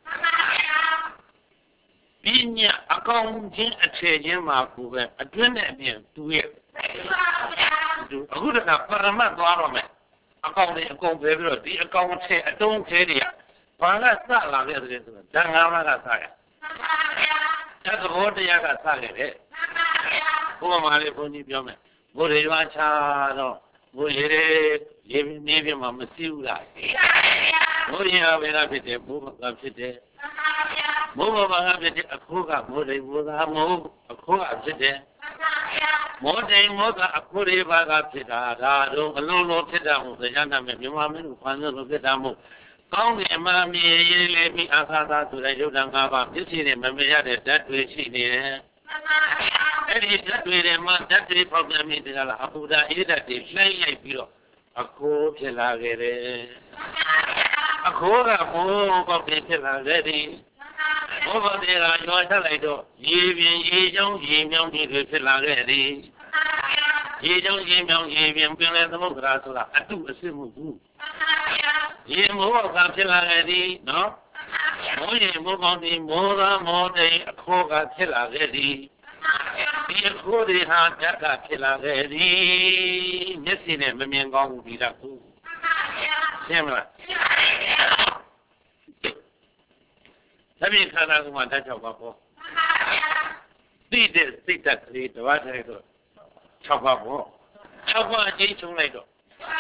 Being a counting a change mark over a twin to it. A good enough Parama government. A county, a company, a county, a don't care. Panga Sala, Tangava Saya. That's a whole day I got started. Who am I going to be on? What do you want? What is it? Maybe Mamma Sula. What do you have in a bit of book of it? မိုးပေါ်မှာဖြစ်တဲ့အခိုးကမိုးတိမ်မိုးသားမိုးအခိုးကဖြစ်တယ်မောတိမ်မောကအခိုးတွေပါကဖြစ်တာဒါတော့အလုံးလုံးဖြစ်တာမို့တရားနာမယ်မြန်မာမင်းတို့ခွန်လို့ဖြစ်တာမို့ကောင်းတယ်မှမြေရေးလေးပြီးအခါသာဆိုတဲ့ယုတ်တံ၅ပါးပြည့်စည်နေမမြင်ရတဲ့ဓာတ်တွေရှိနေတယ်အဲ့ဒီဓာတ်တွေထဲမှာဓာတ်တွေပေါက်ပြန်ပြီးတကလားအပူဓာအေးဓာတ်တွေလှိုင်းလိုက်ပြီးတော့အခိုးဖြစ်လာခဲ့တယ်အခိုးကမိုးပေါက်ပြီးဖြစ်လာခဲ့တယ်ဘောဂတေကရွာချလိုက်တော့ရေပြင်ရေချောင်းရေမြောင်းတွေဖြစ်လာခဲ့တယ်ရေချောင်းရေမြောင်းရေပြင်ပင်လယ်သမုဒ္ဒရာဆိုတာအတုအစစ်မဟုတ်ဘူးရေမိုးကဖြစ်လာခဲ့သည်နော်မိုးရေမိုးကောင်းသည်မိုးသားမိုးတိမ်အခိုးကဖြစ်လာခဲ့သည်ဒီအခိုးတွေဟာဓာတ်ကဖြစ်လာခဲ့သည်မျက်စိနဲ့မမြင်ကောင်းဘူးဒီဓာတ်ကိုရှင်းမလားသဗ္ဗေခန္ဓာကမှဓာတ်၆ပါးပေါ့သိတဲ့စိတ်ဓာတ်ကလေးတစ်ပါးတည်းဆို6ပါးပေါ့6ပါးအချင်းချုံလိုက်တော့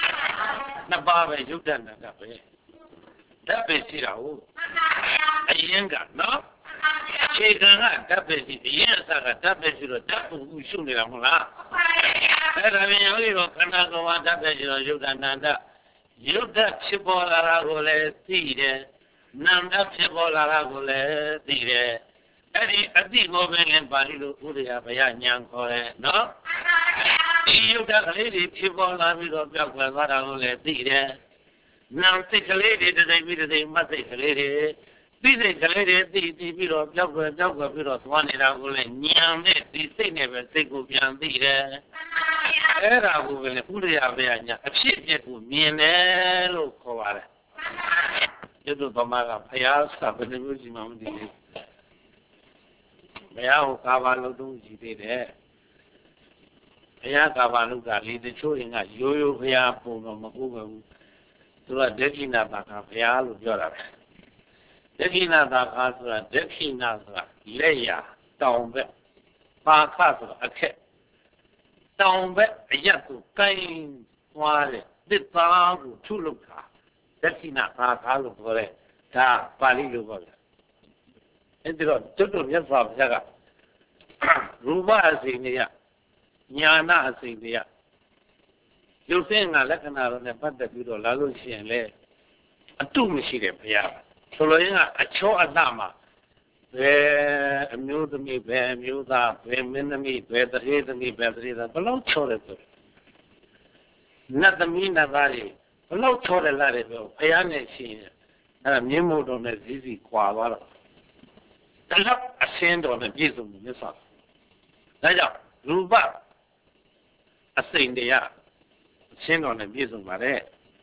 2ပါးပဲယုတ်တဏ္ဍာပဲဓာတ်ပဲရှိတာဟုတ်အရင်ကနော်အခြေခံကဓာတ်ပဲရှိအရင်အစကဓာတ်ပဲရှိတော့ဓာတ်ပုံရှုနေတာမဟုတ်လားအဲ့ဒါပြင်ယောဂီတော့ခန္ဓာကိုယ်မှာဓာတ်ပဲရှိတော့ယုတ်တဏ္ဍာယုတ်ဓာတ်ဖြစ်ပေါ်လာတာကိုလည်းသိတယ်နန္ဒဖြစ်ပေါ်လာတာကိုလည်းသိတယ်အဲ့ဒီအသိကိုပဲလည်းပါဠိလိုဥဒယဘယညာခေါ်တယ်နော်ဒီယုတ်ဓာတ်ကလေးတွေဖြစ်ပေါ်လာပြီးတော့ပြောက်ွယ်သွားတာကိုလည်းသိတယ်နံစိတ်ကလေးတွေတသိပြီးတသိမတ်စိတ်ကလေးတွေသိစိတ်ကလေးတွေသိပြီးတော့ပြောက်ွယ်ပြီးတော့သွားနေတာကိုလည်းဉာဏ်နဲ့ဒီစိတ်နဲ့ပဲစိတ်ကိုပြန်သိတယ်အဲ့ဒါကိုပဲဥဒယဘယညာအဖြစ်အပျက်ကိုမြင်တယ်လို့ခေါ်ပါတယ်ကျွတ်ဗမာကဖျားစာဘယ်လိုမျိုးရှိမှမသိဘူးဘုရားကိုကာဘာလုပ်တော့ကြည့်သေးတယ်ဘုရားကာဘာလုပ်တာလေတချို့ရင်ကရိုးရိုးဘုရားပုံတော့မဟုတ်ဘူးသူကဒက္ခိဏသာခဘုရားလို့ပြောတာပဲဒက္ခိဏသာခဆိုတာဒက္ခိဏဆိုတာလက်ရတောင်ဘက်ပါခဆိုတာအခက်တောင်ဘက်အရက်ကိုကိုင်းသွားတဲ့တစ်သားကိုထုလုပ်တာဒက္ခိဏသာခလို့ပြောတယ်ဒါပါဠိလိုပြောတယ်အဲ့ဒီတော့တွတ်မြတ်စွာဘုရားကရူပအစိနေယညာနာအစိနေယရုပ်ဆင်းကလက္ခဏာတွေနဲ့ပတ်သက်ပြီးတော့လာလို့ရှိရင်လေအတုမရှိတဲ့ဘုရားဆိုလိုရင်းကအချောအလှမှာဘယ်အမျိုးသမီးဘယ်အမျိုးသားဘယ်မင်းသမီးဘယ်တရေသမီးဘယ်တရေသားဘလို့ချောတယ်ဆိုနတ်သမီးနတ်သားတွေဘလို့ချောတယ်လားတဲ့ပြောဘုရားနဲ့ရှိရင်အဲ့ဒါမြင်းမို့တော်နဲ့ဇီးစီခွာသွားတော့တလောက်အစင်းတော်နဲ့ပြည့်စုံမှုမြတ်စွာဒါကြောင့်ရူပအစိမ့်တရားအစင်းတော်နဲ့ပြည့်စုံပါတယ်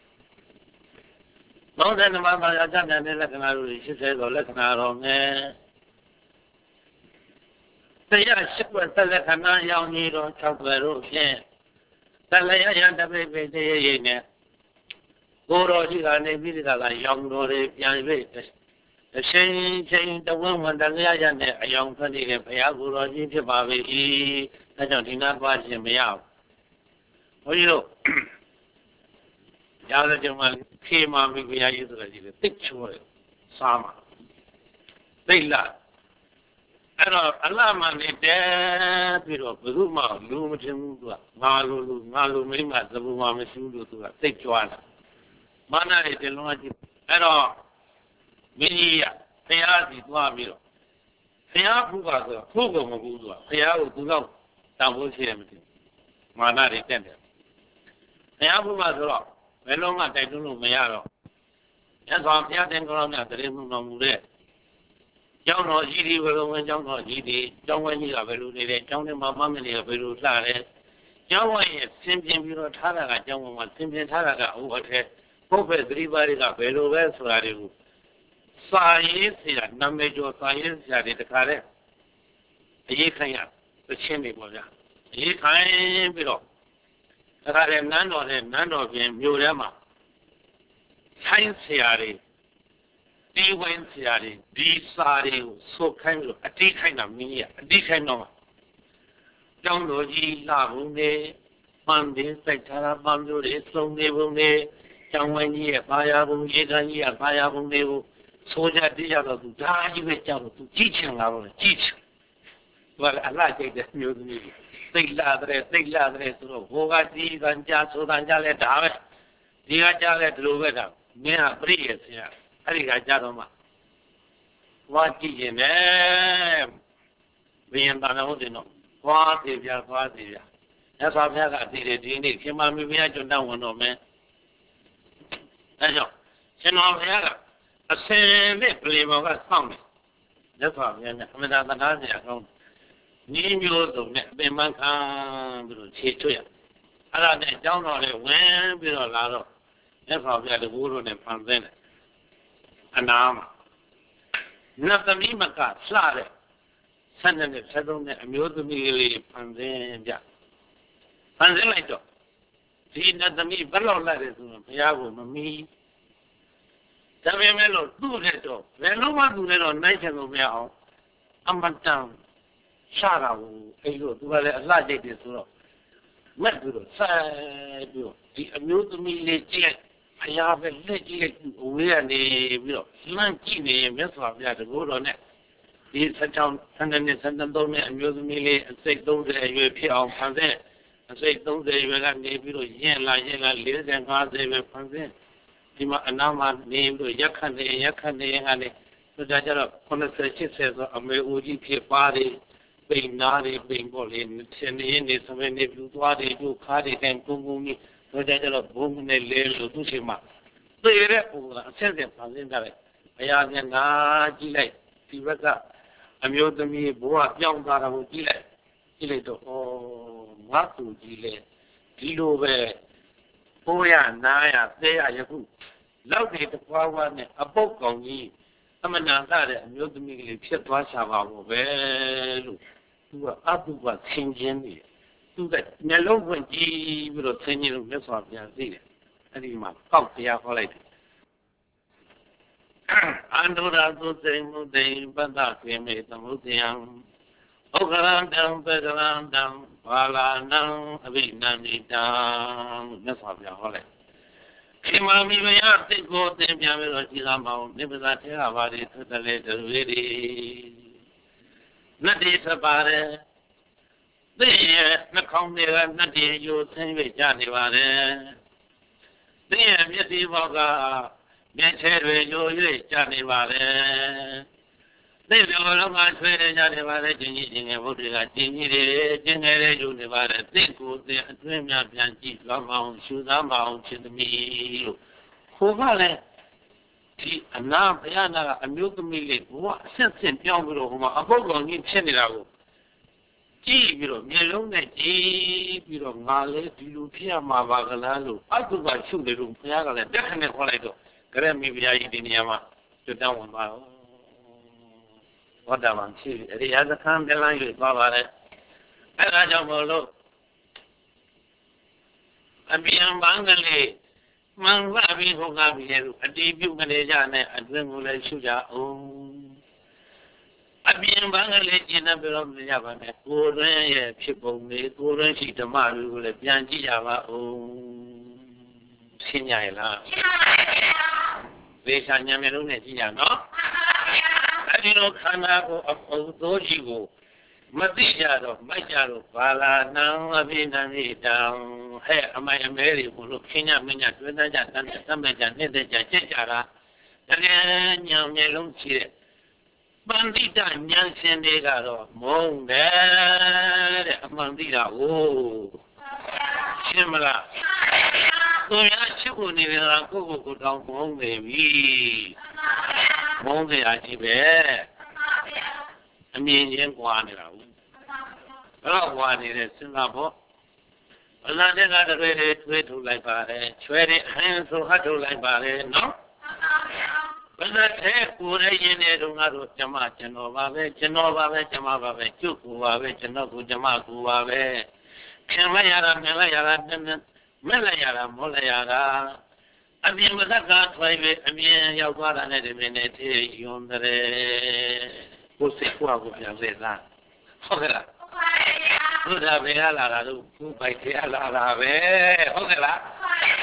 သောတဲ့နမသာယာကြတဲ့လက္ခဏာတို့80သောလက္ခဏာတော်နဲ့တရားရှိခွင့်သက်လက္ခဏာရောင်ကြီးတော်6ွယ်တို့ဖြင့်တလျယတပိပိတရေရိနဲ့ကိုယ်တော်ရှိကနေပြီးဒီကလာရောင်တော်တွေပြန်၍အရှင်ချင်းတဝန်းဝန်တရားရတဲ့အယောင်ထွက်နေတဲ့ဘုရားကိုယ်တော်ကြီးဖြစ်ပါ၏။ဒါကြောင့်ဒီနာသွားခြင်းမရဘူး။ဘုန်းကြီးတို့ညာတဲ့ကျမခေမာမိဘုရားကြီးဆိုတာကြီးလေတိတ်ချိုးတယ်စားမှာသိလားအဲ့တော့အလမနဲ့တဲပြီးတော့ဘယ်သူမှလူမထင်ဘူးသူကငါလိုမိမသဘူမှမရှိဘူးလို့သူကသိကြွားတာမာနရဲ့တလုံးအကြည့်အဲ့တော့မင်းကြီးကဘုရားစီသွားပြီးတော့ဘုရားဖူးပါဆိုတော့ဖူးကုန်မဘူးသူကဘုရားကိုသူတော့တောင်းဖို့ရှိတယ်မသိဘူးမာနတွေတက်တယ်ဘုရားဖူးပါဆိုတော့ဘယ်လုံးမှတိုက်တွန်းလို့မရတော့ရသော်ဘုရားတင်ကောင်းများတရေမှုတော်မူတဲ့ကျောင်းတော်ကြီးဒီဘယ်လိုဝင်ကျောင်းတော်ကြီးဒီကျောင်းဝင်းကြီးကဘယ်လိုနေလဲကျောင်းထဲမှာမမနေကဘယ်လိုလှလဲကျောင်းဝင်းရဲ့ဆင်ပြင်ပြီးတော့ထားတာကကျောင်းဝင်းမှာဆင်ပြင်ထားတာကအဟုတ်အထက်ပုပ်ဖက်သတိပါးတွေကဘယ်လိုပဲဆိုတာတွေကိုစာရေးဆရာနာမည်ကျော်စာရေးဆရာတွေတခါတဲ့အရေးခိုင်းရသချင်းတွေပေါ့ဗျာအရေးခိုင်းပြီးတော့တခါတဲ့နန်းတော်ပြင်မြို့ထဲမှာဆိုင်းဆရာတွေတီးဝင်းဆရာတွေဒီစာတွေကိုစုခိုင်းလို့အတိခိုင်းတာမင်းကြီးကအတိခိုင်းတော့ကျောင်းတော်ကြီးလာဘူးနေပန်းပင်စိုက်ထားတာပန်းမျိုးတွေစုံနေပုံနေကျောင်းဝင်းကြီးရဲ့ဘာယာဘုံရေကန်ကြီးရဲ့ဘာယာဘုံတွေကိုဆိုကြတရားတော့သူဒါကြီးပဲကြောက်လို့သူကြည့်ချင်လာတော့ကြည့်ချင်ဘာလဲအလားကြိတ်တဲ့မျိုးသမီးသိလာတဲ့ဆိုတော့ဘောကဒီကံကြဆိုတာကြလဲဒါပဲဒီကကြလဲဒီလိုပဲဒါမင်းကပြည့်ရဲ့ဆရာအဲ့ဒီကကြတော့မှဝါကြည့်ရင်လည်းဘယံတန်ဟုတ်တယ်နော်သွားသေးပြမြတ်စွာဘုရားကအတိတွေဒီနေ့ရှင်မမီဘုရားကျွန်းတောင်းဝင်တော့မယ်အဲကြောင့်ရှင်တော်ဘုရားကအစင်နဲ့ပြည်ပေါ်ကစောင့်တယ်မြတ်စွာဘုရားနဲ့အမှန်တရားတရားစရာကောင်းနီးမျိုးစုံနဲ့ပင်မခံပြီးတော့ခြေချွတ်ရအဲ့ဒါနဲ့ကျောင်းတော်လေးဝင်ပြီးတော့လာတော့မြတ်စွာဘုရားတကူတို့နဲ့ဖန်ဆင်းတယ်အနာမှာနတ်သမီးမကလှတဲ့12နဲ့13နဲ့အမျိုးသမီးလေးဖန်ဆင်းပြဖန်ဆင်းလိုက်တော့ဒီနတ်သမီးဘယ်လောက်လိုက်တယ်ဆိုတော့ဘုရားကိုမမီဒါပေမဲ့လို့သူ့တဲ့တော့ဘယ်လုံးမှသူနဲ့တော့နိုင်ချင်လို့မရအောင်အမတန်ရှာတာကိုအဲ့လိုသူကလည်းအလှကြိတ်တယ်ဆိုတော့မက်ပြီးတော့ဆက်ပြီးတော့ဒီအမျိုးသမီးလေးကြည့်လိုက်ဘုရားပဲလက်ကြည့်လိုက်အဝေးကနေပြီးတော့လှမ်းကြည့်နေမြတ်စွာဘုရားတကူတော်နဲ့ဒီ12နဲ့13နဲ့အမျိုးသမီးလေးအစိတ်30အရွယ်ဖြစ်အောင်ဖန်ဆင်းအစိတ်30ရွယ်ကနေပြီးတော့ရင်လာ40 50ပဲဖန်ဆင်းဒီမှာအနာမှာနေပြီးတော့ရက်ခတ်နေကနေဆိုကြတော့80 80ဆိုအမေဦးကြီးဖြစ်ပါတယ်ပိန်နာတွေပိန်ပေါ့လေဆင်းနေစမနေပြူသွားတယ်ကျိုးခါးတွေတန်ကုန်းကြီးဆိုကြတော့ဘုံနဲ့လဲလို့သူ့ရှိမှာသေတဲ့ဟိုကအဆက်ဆက်ဖန်ဆင်းကြတယ်ဘုရားမျက်နှာကြည့်လိုက်ဒီဘက်ကအမျိုးသမီးဘဝပြောင်းသွားတာကိုကြည့်လိုက်တော့ဩငါသူကြီးလေဒီလိုပဲပိုးရနားရသေရယခုလောက်တွေတပွားပွားနဲ့အပုတ်ကောင်ကြီးအမနာတဲ့အမျိုးသမီးကလေးဖြစ်သွားချပါဘူးပဲလို့သူကအတုပဆင်ခြင်းနေသူကမျက်လုံးဖွင့်ကြည့်ပြီးတော့ဆင်ခြင်းလို့မြတ်စွာဘုရားသိတယ်အဲ့ဒီမှာကောက်တရားခေါ်လိုက်တယ်အန္တရာသုစိမုဒိပတ္တခေမေသမုဒယံဩဃရန္တံပကရန္တံဘာလာနံအဘိနန္တိတံမြတ်စွာဘုရားဟောလိုက်ခေမမီဘယသိကိုသင်ပြန်ပြီးတော့ကြည်သာမအောင်နိဗ္ဗာန်ထဲကပါလေသတ္တလေတရွေးတွေနတ်တွေသပါတယ်သိရဲ့နှာခေါင်းတွေကနတ်တွေယိုဆင်း၍ကြနေပါတယ်သိရဲ့မျက်စိဘောက်ကမျက်ခြေတွေယို၍ကြနေပါတယ်သိပြောလုံးကဆွေးကြနေပါတယ်ကျင်ကြီးငယ်ဘုရားကကျင်ကြီးတွေကျင်ငယ်တွေယူနေပါတယ်သိကိုသိအတွင်းများပြန်ကြည့်လောင်းအောင်ရှုသားမအောင်ဖြစ်သမီးလို့ခေါ်ပါလေဒီအနာဘုရားနာကအမျိုးသမီးလေးဘဝအဆက်ဆက်ပြောင်းပြီးတော့ဟိုမှာအပုတ်ကောင်ကြီးဖြစ်နေတာကိုကြည့်ပြီးတော့မျက်လုံးနဲ့ကြည့်ပြီးတော့ငါလည်းဒီလိုဖြစ်ရမှာပါကလားလို့အတုကရှုနေလို့ဘုရားကလည်းတက်ခနဲ့ခေါ်လိုက်တော့ကြရမိဘုရားကြီးဒီနေရာမှာတွတ်တောင်းဝင်ပါတော့ဝတ္တမရှိအရိယာသခန်းပြန်လာ၍သွားပါလေအဲဒါကြောင့်မို့လို့အပြန်ပန်းကလေးမှန်ပါပြီဟောကားပြီလို့အတီးပြုတ်ကလေးကြနဲ့အတွင်းကိုလည်းရှုကြအောင်အပြင်ပန်းကလေးကျင့်တဲ့ပြောလို့ရပါနဲ့ကိုယ်ရင်းရဲ့ဖြစ်ပုံလေးကိုယ်ရင်းရှိဓမ္မတွေကိုလည်းပြန်ကြည့်ကြပါဦးရှင်းကြရလားသေချာဉာဏ်မျိုးလုံးနဲ့ကြည့်ရနော်အဲဒီလိုခန္ဓာကိုအဖို့သိုးကြီးကိုမသိကြတော့မိုက်ကြတော့ဘာလာနံအဘိနန္တိတံဟဲ့အမိုင်အမဲတွေကိုလို့ခင်းညမင်းညတွင်းသားကြတမ်းမဲ့ကြနေတဲ့ကြကြက်ကြတာတကယ်ဉာဏ်မျိုးလုံးရှိတဲ့ပန္တိတဉာဏ်ရှင်တွေကတော့မုန်းတယ်တဲ့အမှန်သိတာကိုရှင်းမလားသူများချစ်ဖို့နေတယ်လားကိုယ့်ကိုယ်တောင်းမုန်းနေပြီမုန်းစရာကြီးပဲအမြင်ချင်းကွာနေတာဘူးအဲ့တော့ကွာနေတဲ့စဉ်းစားဖို့ဘလန်တဲ့ကတည်းကထွေးထုတ်လိုက်ပါတယ်ချွဲတဲ့အဟင်းဆိုဟတ်ထုတ်လိုက်ပါတယ်နော်ဘယ်နဲ့ထဲကိုယ်ရဲ့ရင်တဲ့တုန်းကတော့ကျွန်တော်ပါပဲကျွန်မပါပဲကျုပ်ကိုပါပဲကျွန်တော်ကိုကျမကိုပါပဲခင်လိုက်ရတာမြင်လိုက်ရတာမဲ့လိုက်ရတာမောလိုက်ရတာအပြင်ကထွေးပြီးအမြင်ရောက်သွားတာနဲ့ဒီမင်းနဲ့ထေးယွန်းတယ်ကိုယ်စိတ်ကိုပြန်စေသားဟုတ်ကဲ့လားဘုရားဘယ်လာတာလို့ဘုပိုက်ထဲလာတာပဲဟုတ်ကဲ့လား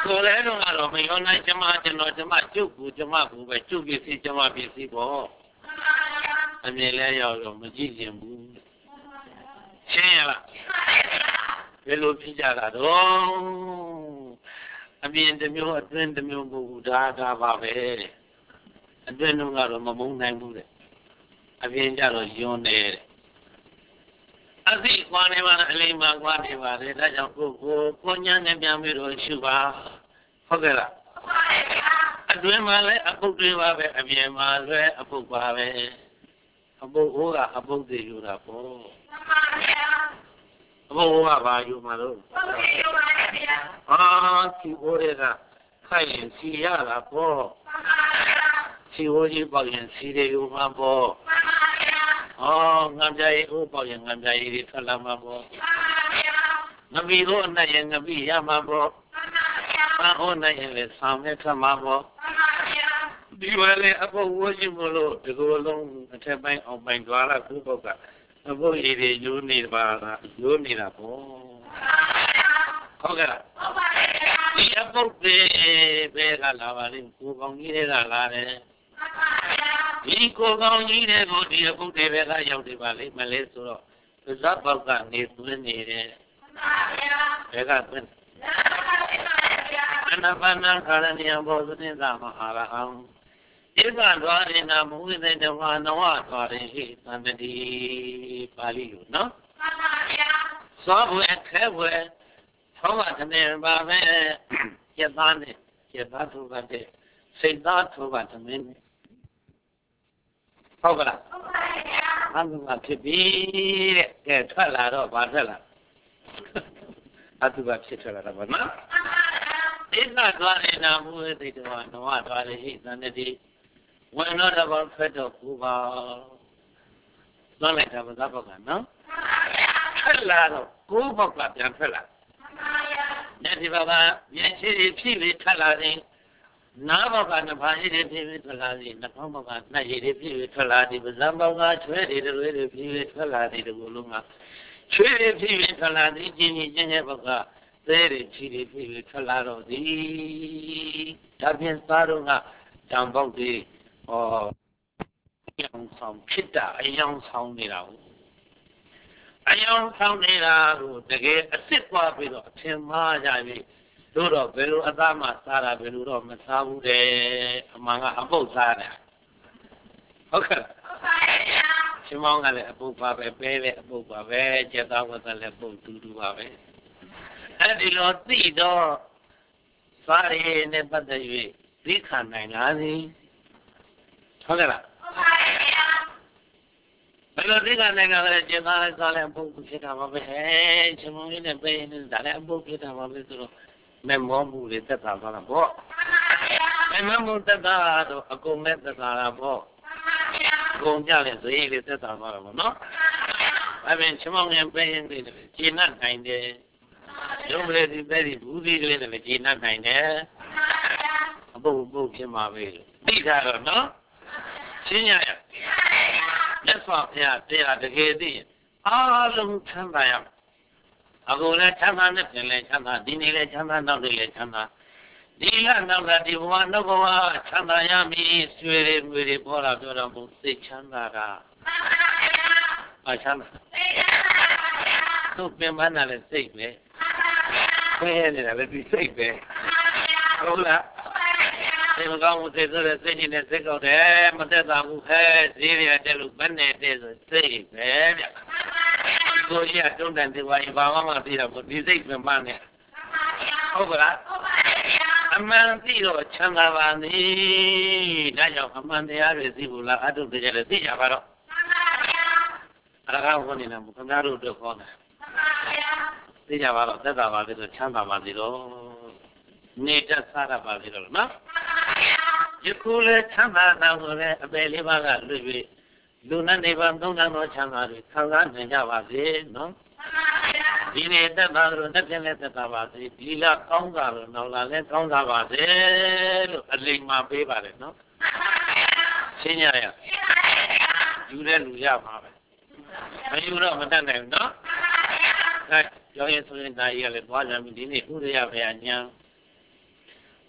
ကိုယ်လည်းတော့မယောနိုင်ကျမကျွန်တော်ကျမကျုပ်ကူကျမကူပဲကျုပ်ပစ္စည်းကျမပစ္စည်းပေါ့အမြင်လဲရောက်တော့မကြည့်ခြင်းဘူးရှင်းရလားဘယ်လိုဖြစ်ကြတာတော့အမြင်တစ်မျိုးအတွင်းတစ်မျိုးမဟုတ်ဘူးဒါပါပဲအတွင်းကတော့မမုန်းနိုင်ဘူးတဲ့အပြင်ကြတော့ယွန်းနေတဲ့အသိကွာနေပါအလိမ္မာကွာနေပါတယ်ဒါကြောင့်ကိုညာနဲ့ပြန်ပြီးတော့ရှုပါဟုတ်ကဲ့လားအတွင်းမှာလည်းအပုတ်တွေပါပဲအပြင်မှာလည်းအပုတ်ပါပဲအပုတ်ဟိုကအပုတ်တွေယူတာပေါ့အပုတ်ဟိုကဘာယူမှာလို့စီဟိုတွေကခိုင်ရင်စီရတာပေါ့စီဟိုကြီးပေါ့ရင်စီတွေယူမှာပေါ့ငံပြရေးဥပေါ့ရင်ငံပြရေးတွေထွက်လာမှာပေါ့ငပီတို့အနဲ့ရင်ငပီရမှာပေါ့ဆံဟိုနဲ့ရင်လည်းဆံနဲ့ထွက်မှာပေါ့ဒီဝဲလေအပုတ်ဝှရှိမလို့ဒီလိုလုံးအထက်ပိုင်းအောင်ပိုင်းကြွားလာခုပုတ်ကအပုတ်ရည်တွေယူနေပါလားယူနေတာပေါ့ဟုတ်ကဲ့လားဒီအပုတ်တွေဘယ်ကလာပါလိမ့်ကိုကောင်းကြီးတွေကလာတယ်ဒီကိုကောင်းကြီးတွေကိုဒီအပုတ်တွေပဲကရောက်နေပါလိမ့်မလဲဆိုတော့ဇတ်ပေါက်ကနေသွင်းနေတယ်ဘယ်ကသွင်းအနာပါနာခရဏီယဘောဇနိသမဟာရဟံဧကဒွါရိနာမဝိသေတဝါနဝဒွါရိဟိသန္တတိပါဠိလိုနော်သောဘွယ်ခဲဘွယ်သောကတနေပါပဲကျက်သားနဲ့ကျက်သားထုကတဲ့စိတ်သားထုကသမင်းနဲ့ဟုတ်ကလားအမှန်ကဖြစ်ပြီတဲ့ကဲထွက်လာတော့ဘာထွက်လာအတုကဖြစ်ထွက်လာတာပေါ့နော်ဣဒ္ဓသွားရနာမူဝိသေတဝါနဝသွားရဟိသန္တတိဝင်တော့တော့ထွက်တော့ကူပါသွားလိုက်တာဗဇဘောကနော်ထွက်လာတော့ကိုးဘောကပြန်ထွက်လာညဒီဘာကမြန်ရှိဖြစ်ပြီးထွက်လာတယ်နားဘောကနှစ်ဖာရှိတယ်ဖြစ်ပြီးထွက်လာတယ်နှာခေါင်းဘောကနှက်ရည်ဖြစ်ပြီးထွက်လာတယ်ဗဇဘောကချွဲတယ်တွေဖြစ်ပြီးထွက်လာတယ်ဒီလိုလုံးကချွဲတယ်ဖြစ်ပြီးထွက်လာတယ်ချင်းချင်းဘောကသဲတွေချီတွေဖြစ်ပြီးထွက်လာတော့ဒီဒါဖြင့်သားတို့ကတံပေါက်တွေအယောင်ဆောင်ဖြစ်တာအယောင်ဆောင်နေတာဟုတ်အယောင်ဆောင်နေတာကိုတကယ်အစ်စ်သွားပြီးတော့အထင်မှားကြပြီတို့တော့ဘယ်လိုအသားမှစားတာဘယ်လိုတော့မစားဘူးတဲ့အမှန်ကအပုတ်စားတယ်ဟုတ်ကဲ့ရှင်မောင်းကလည်းအပုတ်ပါပဲပဲလည်းအပုတ်ပါပဲကျက်သားဝတ်လည်းပုတ်တူပါပဲအဲ့ဒီလိုသိတော့စားရည်နဲ့ပတ်သက်၍သိခံနိုင်လားစီဟုတ်ကဲ့လားဘယ်လိုသိခံနိုင်တာလဲကျင်သားလဲစားလဲအပုတ်ဖြစ်တာပါပဲရှင်မောင်းလေးနဲ့ပဲနေတာလည်းအပုတ်ဖြစ်တာပါပဲဆိုတော့မေမောမှုတွေတက်တာပါလားပေါ့မေမောမှုတက်တာတော့အကုန်နဲ့တက်တာလားပေါ့အကုန်ကြလဲဇေယျလေးတက်တာပါလားပေါ့နော်အဲ့ပြင်ရှင်မောင်းနဲ့ပဲနေတယ်ကျင်နိုင်တယ်ရုံးလေးဒီပဲဒီဘူးဒီကလေးနဲ့ကျင်နိုင်တယ်အပုတ်ဖြစ်မှာပဲသိတာတော့နော်ရှင်းရရမြတ်စွာဘုရားတရားတကယ်သိအားလုံးချမ်းသာရအခုလည်းချမ်းသာနဲ့ပြင်လဲချမ်းသာဒီနေ့လည်းချမ်းသာနောက်နေ့လည်းချမ်းသာဒီလနောက်ကဒီဘဝနောက်ဘဝချမ်းသာရမည်ဆွေတွေငွေတွေပေါ်လာပြောတော့ဘုစိတ်ချမ်းသာတာအချမ်းသာသူ့ပြင်ပန်းတာလည်းစိတ်ပဲခွင့်ရနေတာလည်းဒီစိတ်ပဲဟုတ်လားဒီမကောင်းမှုစိတ်ဆိုတဲ့စိတ်ကြီးနဲ့စိတ်ကောက်တယ်မသက်သာဘူးဟဲ့ဈေးရတဲ့လူဘယ်နဲ့တဲ့ဆိုစိတ်ပဲဗျကိုကြီးကတုံးတန်တယ်ဝါကြီးဘာမှမသိတော့ဘူးဒီစိတ်ပြမနဲ့ဟုတ်ကလားအမှန်သိတော့ချမ်းသာပါနေဒါကြောင့်အမှန်တရားတွေသိဖို့လားအတုတရားတွေသိကြပါတော့အရဟံဟောနေတာခင်ဗျားတို့တို့ခေါ်တာသိကြပါတော့သက်သာပါလေဆိုချမ်းသာပါစေတော့နေတတ်စားရပါစေတော့နော်ယခုလဲချမ်းသာတာကိုလည်းအပယ်လေးပါးကလွတ်ပြီးလူနဲ့နေပါသုံးသတော်ချမ်းသာတွေခံစားနိုင်ကြပါစေနော်ဒီနေ့သက်သာလို့တစ်ပြက်နဲ့သက်သာပါစေဒီလကောင်းတာလို့နောက်လာလဲကောင်းတာပါစေလို့အလိမ္မာပေးပါတယ်နော်ရှင်းရရယူတဲ့လူရပါပဲမယူတော့မတတ်နိုင်ဘူးနော်အဲကြောင်းရဆိုရင်ဒါကြီးကလည်းသွားကြပြီဒီနေ့ဥရရဘုရားညာ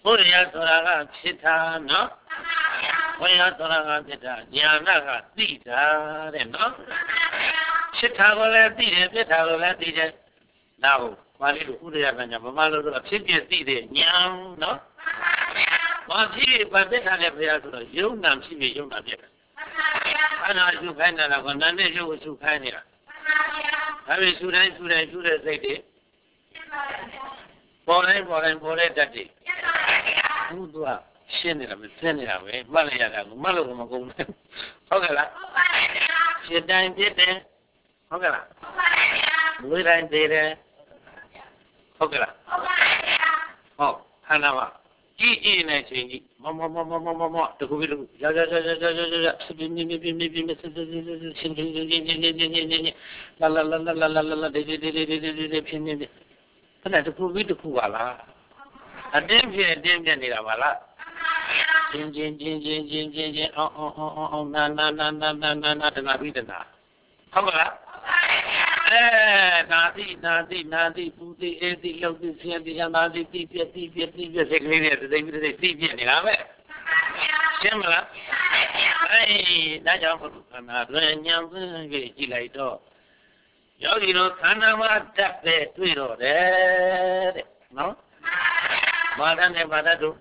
ဘုရားဆိုတာကဖြစ်တာနော်ဘုရားဆိုတာကဖြစ်တာဉာဏကသိတာတဲ့နော်ဖြစ်တာကိုလည်းသိတယ်ဖြစ်တာကိုလည်းသိတယ်ဒါကိုပါဠိလိုဥဒယကညာဗမာလိုတော့ဖြစ်ဖြစ်သိတဲ့ဉာဏ်နော်ဘာဖြစ်ဘာဖြစ်တာလဲဘုရားဆိုတော့ယုံနာဖြစ်ဖြစ်ယုံနာဖြစ်တယ်အဲ့ဒါရှုခိုင်းတာကနာနဲ့ရုပ်ကိုရှုခိုင်းနေတာဒါပေရှုတိုင်းရှုတဲ့စိတ်တွေပေါ်တိုင်းတတ်တယ်ဘုရားရှင်းနေတာမသိနေတာပဲမှတ်လိုက်ရတာကမှတ်လို့မကုန်ဘူးဟုတ်ကဲ့လားဖြစ်တိုင်းဖြစ်တယ်ဟုတ်ကဲ့လားမွေးတိုင်းသေးတယ်ဟုတ်ကဲ့လားဟုတ်ခန္ဓာမှာကြည့်နေချင်းကြီးမတကူပြီးတကူရပြင်းလာဒေဖြစ်နေခဏတကူပြီးတကူပါလားအတင်းဖြစ်နေတာပါလားချင်းအောင်နာတနာပြီးတနာဟုတ်ကလားနာတိပူတိအေတိလောက်တိဆင်းတိနာတိတိပြစိတ်ကလေးတွေသိပြီးသိပြနေတာပဲရှင်းမလားဒါကြောင့်ခန္ဓာတွင်ဉာဏ်သွင်းကြည့်လိုက်တော့ယောဂီတို့ခန္ဓာမှာတတ်ပဲတွေ့တော့တယ်တဲ့နော်မာနနဲ့မာနတို့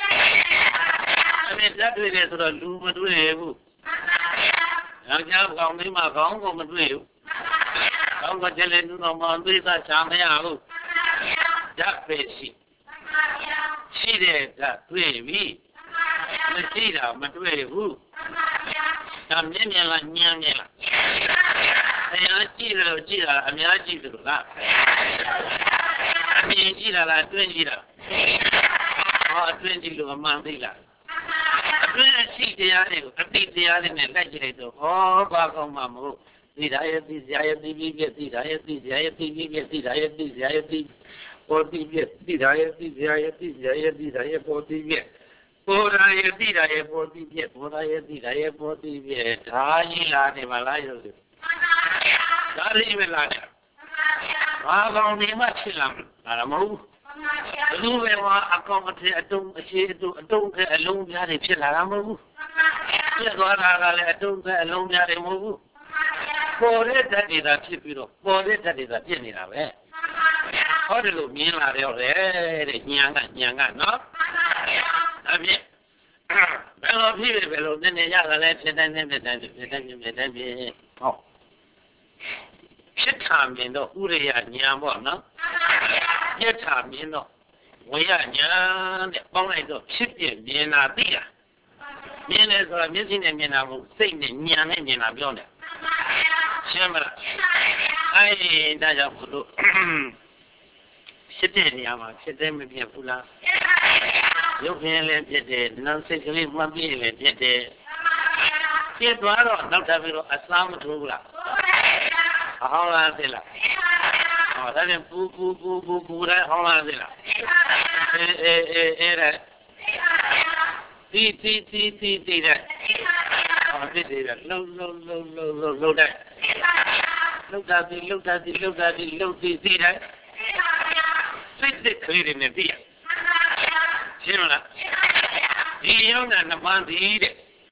အဲ့ဒါတွေ့တယ်ဆိုတော့လူမတွေ့ဘူးယောက်ျားကောင်းမိန်းမကောင်းကိုမတွေ့ဘူးကောင်းကကြလေနုတော်မှာသိတာချာမရဘူးဓာတ်ပဲရှိတဲ့ဓာတ်တွေ့ပြီမရှိတာမတွေ့ဘူးဒါမြင်လားညံ့လားတရားကြည့်လို့ကြည့်တာအများကြည့်သလိုလားအမြင်ကြည့်လားတွင်းကြည့်တာအတွင်းကြည့်လို့အမှန်သိလားအတွင်းအရှိတရားတွေကိုအတိတရားတွေနဲ့လိုက်ကြည့်လိုက်တော့ဘာကောင်းမှမဟုတ်သိတာရဲ့သိစရာရဲ့သိပြီးပြသိတာရဲ့သိစရာရဲ့သိပြီးပြသိတာရဲ့သိစရာရဲ့သိပေါ်သိပြသိတာရဲ့သိစရာရဲ့သိစရာရဲ့သိတာရဲ့ပေါ်သိပြပေါ်တာရဲ့သိတာရဲ့ပေါ်သိပြပေါ်တာရဲ့သိတာရဲ့ပေါ်သိပြဒါကြီးလာနေပါလားရုပ်ဒါလေးပဲလာတယ်ဘာကောင်းနေမှဖြစ်လာမှာမဟုတ်ဘူးဘယ်လိုပဲအကောင်အထည်အတုံးအခြေအတုံးကအလုံးများတွေဖြစ်လာတာမဟုတ်ဘူးဖြစ်သွားတာကလည်းအတုံးကအလုံးများတွေမဟုတ်ဘူးပေါ်တဲ့ဓာတ်တွေသာဖြစ်ပြီးတော့ပေါ်တဲ့ဓာတ်တွေသာဖြစ်နေတာပဲဟောတယ်လို့မြင်လာတော့တယ်တဲ့ဉာဏ်ကနော်အပြည့်ဘယ်လိုဖြစ်ဘယ်လိုနည်းနည်းရတာလဲဖြစ်တိုင်းဟုတ်ဖြစ်တာမြင်တော့ဥရိယဉာဏ်ပေါ့နော်ပြတ်တာမြင်တော့ဝေယဉာဏ်တဲ့ပေါင်းလိုက်တော့ဖြစ်ပြမြင်တာသိတာမြင်တယ်ဆိုတာမျက်စိနဲ့မြင်တာမဟုတ်စိတ်နဲ့ဉာဏ်နဲ့မြင်တာပြောတယ်ရှင်းမလားဒါကြောင့်ဘုလို့ဖြစ်တဲ့နေရာမှာဖြစ်တယ်မဖြစ်ဘူးလားရုပ်ရှင်လည်းဖြစ်တယ်နာမ်စိတ်ကလေးမှတ်ပြီးလည်းဖြစ်တယ်ဖြစ်သွားတော့နောက်ထပ်ပြီးတော့အစားမထိုးဘူးလားအဟောင်းလားသိလားဒါနဲ့ပူတဲ့ဟောင်းလားသိလားအဲ့ဒါတီတဲ့သိတယ်လှုပ်တဲ့လှုပ်တာသိတယ်စိတ်ကလေးတွေနဲ့သိရရှင်းမလားဒီရုံးကနမန်းသိတဲ့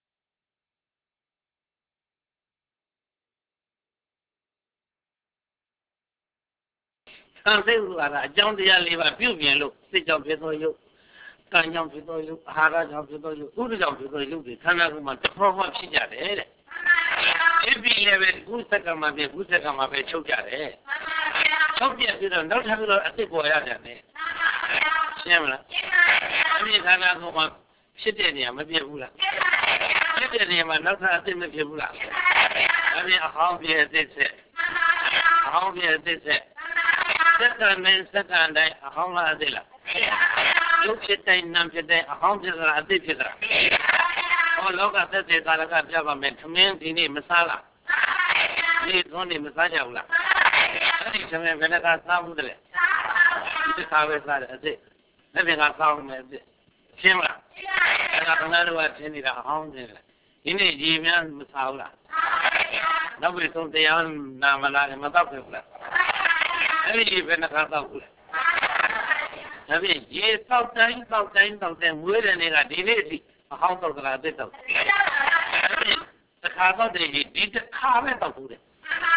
သံသိဥပါဒအကြောင်းတရား၄ပါးပြုပြင်လို့စိတ်ကြောင့်ဖြစ်သောယုတ်ကံကြောင့်ဖြစ်သောယုတ်အာဟာရကြောင့်ဖြစ်သောယုတ်ဥဒ္ဒကြောင့်ဖြစ်သောယုတ်တွေခန္ဓာကိုယ်မှာတစ်ဖွဲ့မှဖြစ်ကြတယ်တဲ့ဖြစ်ပြီးလည်းပဲကုသကမှာပဲချုပ်ကြတယ်ချုပ်ပြပြီးတော့နောက်ထပ်ပြီးတော့အစ်စ်ပေါ်ရတယ်ရှင်းမလားအဲ့ဒီခန္ဓာကိုယ်မှာဖြစ်တဲ့နေရာမပြတ်ဘူးလားဖြစ်တဲ့နေရာမှာနောက်ထပ်အစ်စ်မဖြစ်ဘူးလားအဲ့ဒီအဟောင်းပြည့်အစ်စ်ဆက်စက္ကန့်တိုင်းအဟောင်းလားအစ်စ်လားရုပ်ဖြစ်တိုင်းနာမ်ဖြစ်တိုင်းအဟောင်းဖြစ်တာအစ်စ်ဖြစ်တာဟောလောကသက်သေကာလကပြပါမယ်သမင်းဒီနေ့မစားလားဒီသွန်းနေမစားကြဘူးလားအဲ့ဒီသမင်းဘယ်နှခါစားဘူးတဲ့ဒီခါပဲစားတယ်အစ်စ်လက်ပြင်ကစားအောင်မယ်အစ်စ်ရှင်းမလားအဲ့ဒါခဏတော့ထင်းနေတာအဟောင်းတယ်ဒီနေ့ရေများမစားဘူးလားနောက်ပြီးဆုံးတရားနာမလားမတော့ဘူးလားအဲ့ဒီဘယ်နှခါတော့ဘူးလဲဒါဖြင့်ရေတောက်တိုင်းမွေးတဲ့နေ့ကဒီနေ့အထိအဟောင်းတော့ကလာတက်တော့တစ်ခါတော့တည်းဒီတစ်ခါပဲတော့ဘူးတဲ့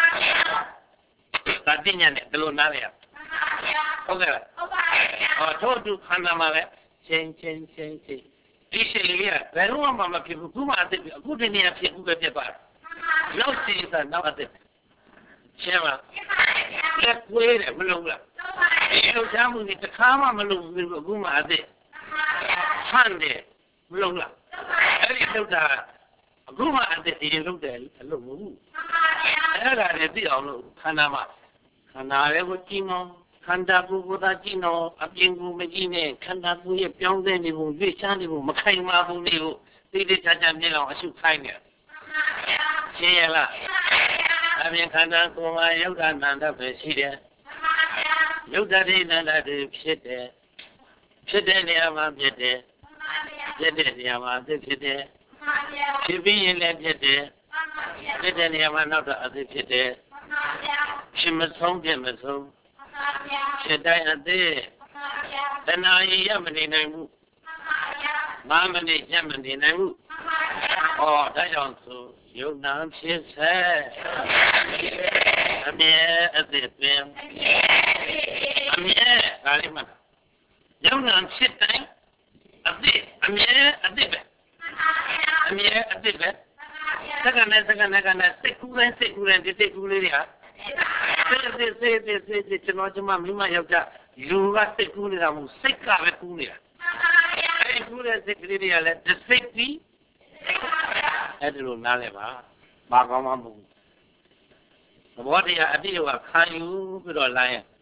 ဒါတင်ညာနဲ့ဘယ်လိုနားလဲရဟုတ်ကဲ့လားဟုတ်ပါရဲ့ဟောထို့သူခန္ဓာမှာပဲချင်းဒီရှိလေးကဘယ်တော့မှမဖြစ်ဘူးခုမှအသက်အခုတနေ့ဖြစ်ခုပဲဖြစ်သွားတယ်နောက်စီးစားနောက်အသက်ရှင်းပါလက်ကွေးတယ်မလုံးလားဒီလိုချမ်းမှုဒီတစ်ခါမှမလုံးဘူးအခုမှအသက်ဟန်တယ်မလုံးလားအဲ့ဒီလောက်တာအခုမှအသက်ဒီလောက်တယ်အလုပ်မဟုတ်ဘူးအဲ့ဒါလည်းသိအောင်လို့ခန္ဓာမှာခန္ဓာလည်းကိုကြည့်နော်ခန္ဓာကိုယ်ကိုသာကြည့်နော်အပြင်ကိုမကြည့်နဲ့ခန္ဓာကိုယ်ရဲ့ပြောင်းလဲနေပုံရွေ့ချနေပုံမခိုင်မာပုံတွေကိုသိသိချာချာမြင်အောင်အရှုခိုင်းနေရှင်းရလားအပြင်ခန္ဓာကိုယ်မှာယုတ်တာနန္ဒပဲရှိတယ်ယုတ်တာဒီနန္ဒတွေဖြစ်တဲ့နေရာမှာဖြစ်တဲ့နေရာမှာဖြစ်တယ်ဖြစ်ပြီးရင်လည်းဖြစ်တဲ့နေရာမှာနောက်တော့အသိဖြစ်တယ်ဖြစ်မဆုံးဖြစ်တိုင်းအသိတဏှာကြီးရမနေနိုင်ဘူး5မိနစ်ရပ်မနေနိုင်ဘူးဟောဒါကြောင့်ဆိုယုံနာဖြစ်စေအမြဲအသိပင်အမြဲဒါလေးမှယုံနာဖြစ်တိုင်းအသိအမြဲအသိပဲအမြဲအသိပဲစက္ကန့်နဲ့စိတ်ကူးတိုင်းဒီစိတ်ကူးလေးတွေဟာစိတ်ကျွန်တော်မိမယောက်ျားလူကစိတ်ကူးနေတာမဟုတ်စိတ်ကပဲကူးနေတာအဲ့ဒီကူးတဲ့စိတ်ကလေးတွေကလည်းတစ်စိတ်ပြီးအဲ့ဒီလိုနားလဲပါဘာကောင်းမှမဟုတ်ဘူးသဘောတရားအတိအကျခံယူပြီးတော့လိုင်းရင်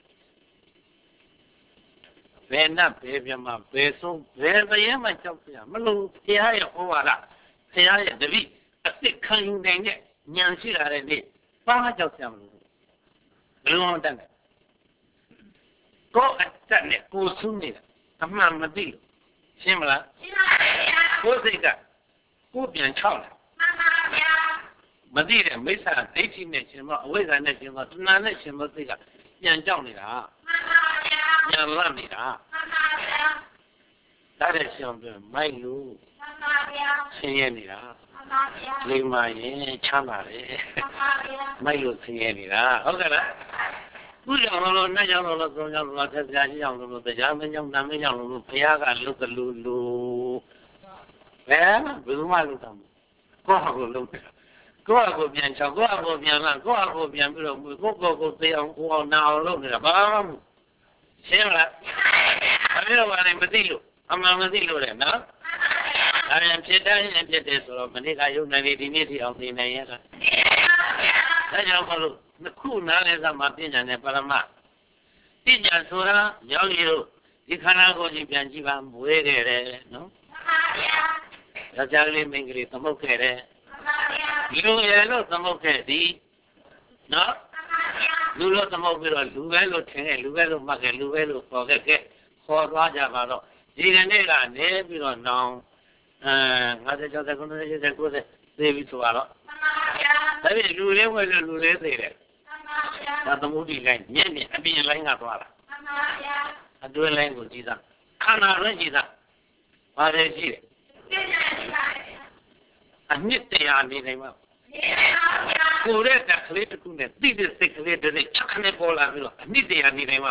ဘယ်နဲ့ဘယ်ပြမဘယ်ဆုံးဘယ်ဘယ်မှကြောက်ပြမလို့ဘုရားရဲ့ဟောဝါဒဘုရားရဲ့တပည့်အစ်ခံယူနိုင်တဲ့ဉာဏ်ရှိလာတဲ့နေ့ဘာမှကြောက်ပြမလို့ဘယ်လိုမှတတ်နိုင်ကိုယ်အတက်နဲ့ကိုယ်ဆုနေတာအမှန်မသိလို့ရှင်းမလားရှင်းပါဗျာကိုယ်စိတ်ကကိုယ်ပြန်ချောက်လာမှန်ပါဗျာမသိတဲ့မိစ္ဆာဒိဋ္ဌိနဲ့ရှင်မအဝိဇ္ဇာနဲ့ရှင်မတဏှာနဲ့ရှင်မသိကပြန်ကြောက်နေတာမှန်ပါဗျာပြန်လန့်နေတာမှန်ပါဗျာဒါတဲ့ရှင်ပြောမိုက်လို့မှန်ပါဗျာဆင်းရဲနေတာမှန်ပါဗျာလိမ္မာရင်ချမ်းသာတယ်မှန်ပါဗျာမိုက်လို့ဆင်းရဲနေတာဟုတ်ကဲ့လားခုကြောင့်လို့နှက်ကြောင့်လို့သုံးကြောင့်လို့သက်ပြားကြီးကြောင့်လို့တရားမင်းကြောင့်နာမည်ကြောင့်လို့ဘုရားကလုတ်တယ်လို့ဘယ်သူမှလုတ်တယ်ကိုယ့်ဟာကိုလုတ်တယ်ကိုယ့်ဟာကိုပြန်ချောက်ကိုယ့်ဟာကိုပြန်လာကိုယ့်ဟာကိုပြန်ပြီးတော့ကိုယ့်ကိုသိအောင်ကိုအောင်နာအောင်လုပ်နေတာဘာမှမဟုတ်ရှင်းလားဘာလို့လဲမသိလို့အမှန်မသိလို့လေနော်ဒါပြန်ဖြစ်တိုင်းဖြစ်တယ်ဆိုတော့မနေ့ကယုံနေတယ်ဒီနေ့ထိအောင်သိနိုင်ရတာဒါကြောင့်မလို့ခုနားလဲသမာပညာနဲ့ပရမပညာဆိုတာရောက်ရလို့ဒီခန္ဓာကိုယ်ကြီးပြန်ကြည့်ပါမွေးခဲ့တယ်နော်ယောက်ျားကလေးမိန်းကလေးသမုတ်ခဲ့တယ်လူရယ်လို့သမုတ်ခဲ့သည်နော်လူလို့သမုတ်ပြီးတော့လူပဲလို့ထင်ခဲ့လူပဲလို့မှတ်ခဲ့လူပဲလို့ခေါ်ခဲ့ခေါ်သွားကြပါတော့ဒီကနေ့ကနေပြီးတော့နောင်50 60 90 90သိပြီဆိုတော့ဒါပေမဲ့လူလေးဝယ်လို့လူလေးသိတယ်ဒါသမုဒ္ဒိလိုင်းညက်ညက်အပြင်လိုင်းကသွားတာအတွင်းလိုင်းကိုကြည့်တာခန္ဓာရွင့်ကြည့်တာဘာလဲရှိတယ်အနှစ်တရားနေနိုင်မှာကိုယ်ရဲ့တခလေးတစ်ခုနဲ့တိတဲ့စိတ်ကလေးတွေချက်ခနဲ့ပေါ်လာပြီးတော့အနှစ်တရားနေနိုင်မှာ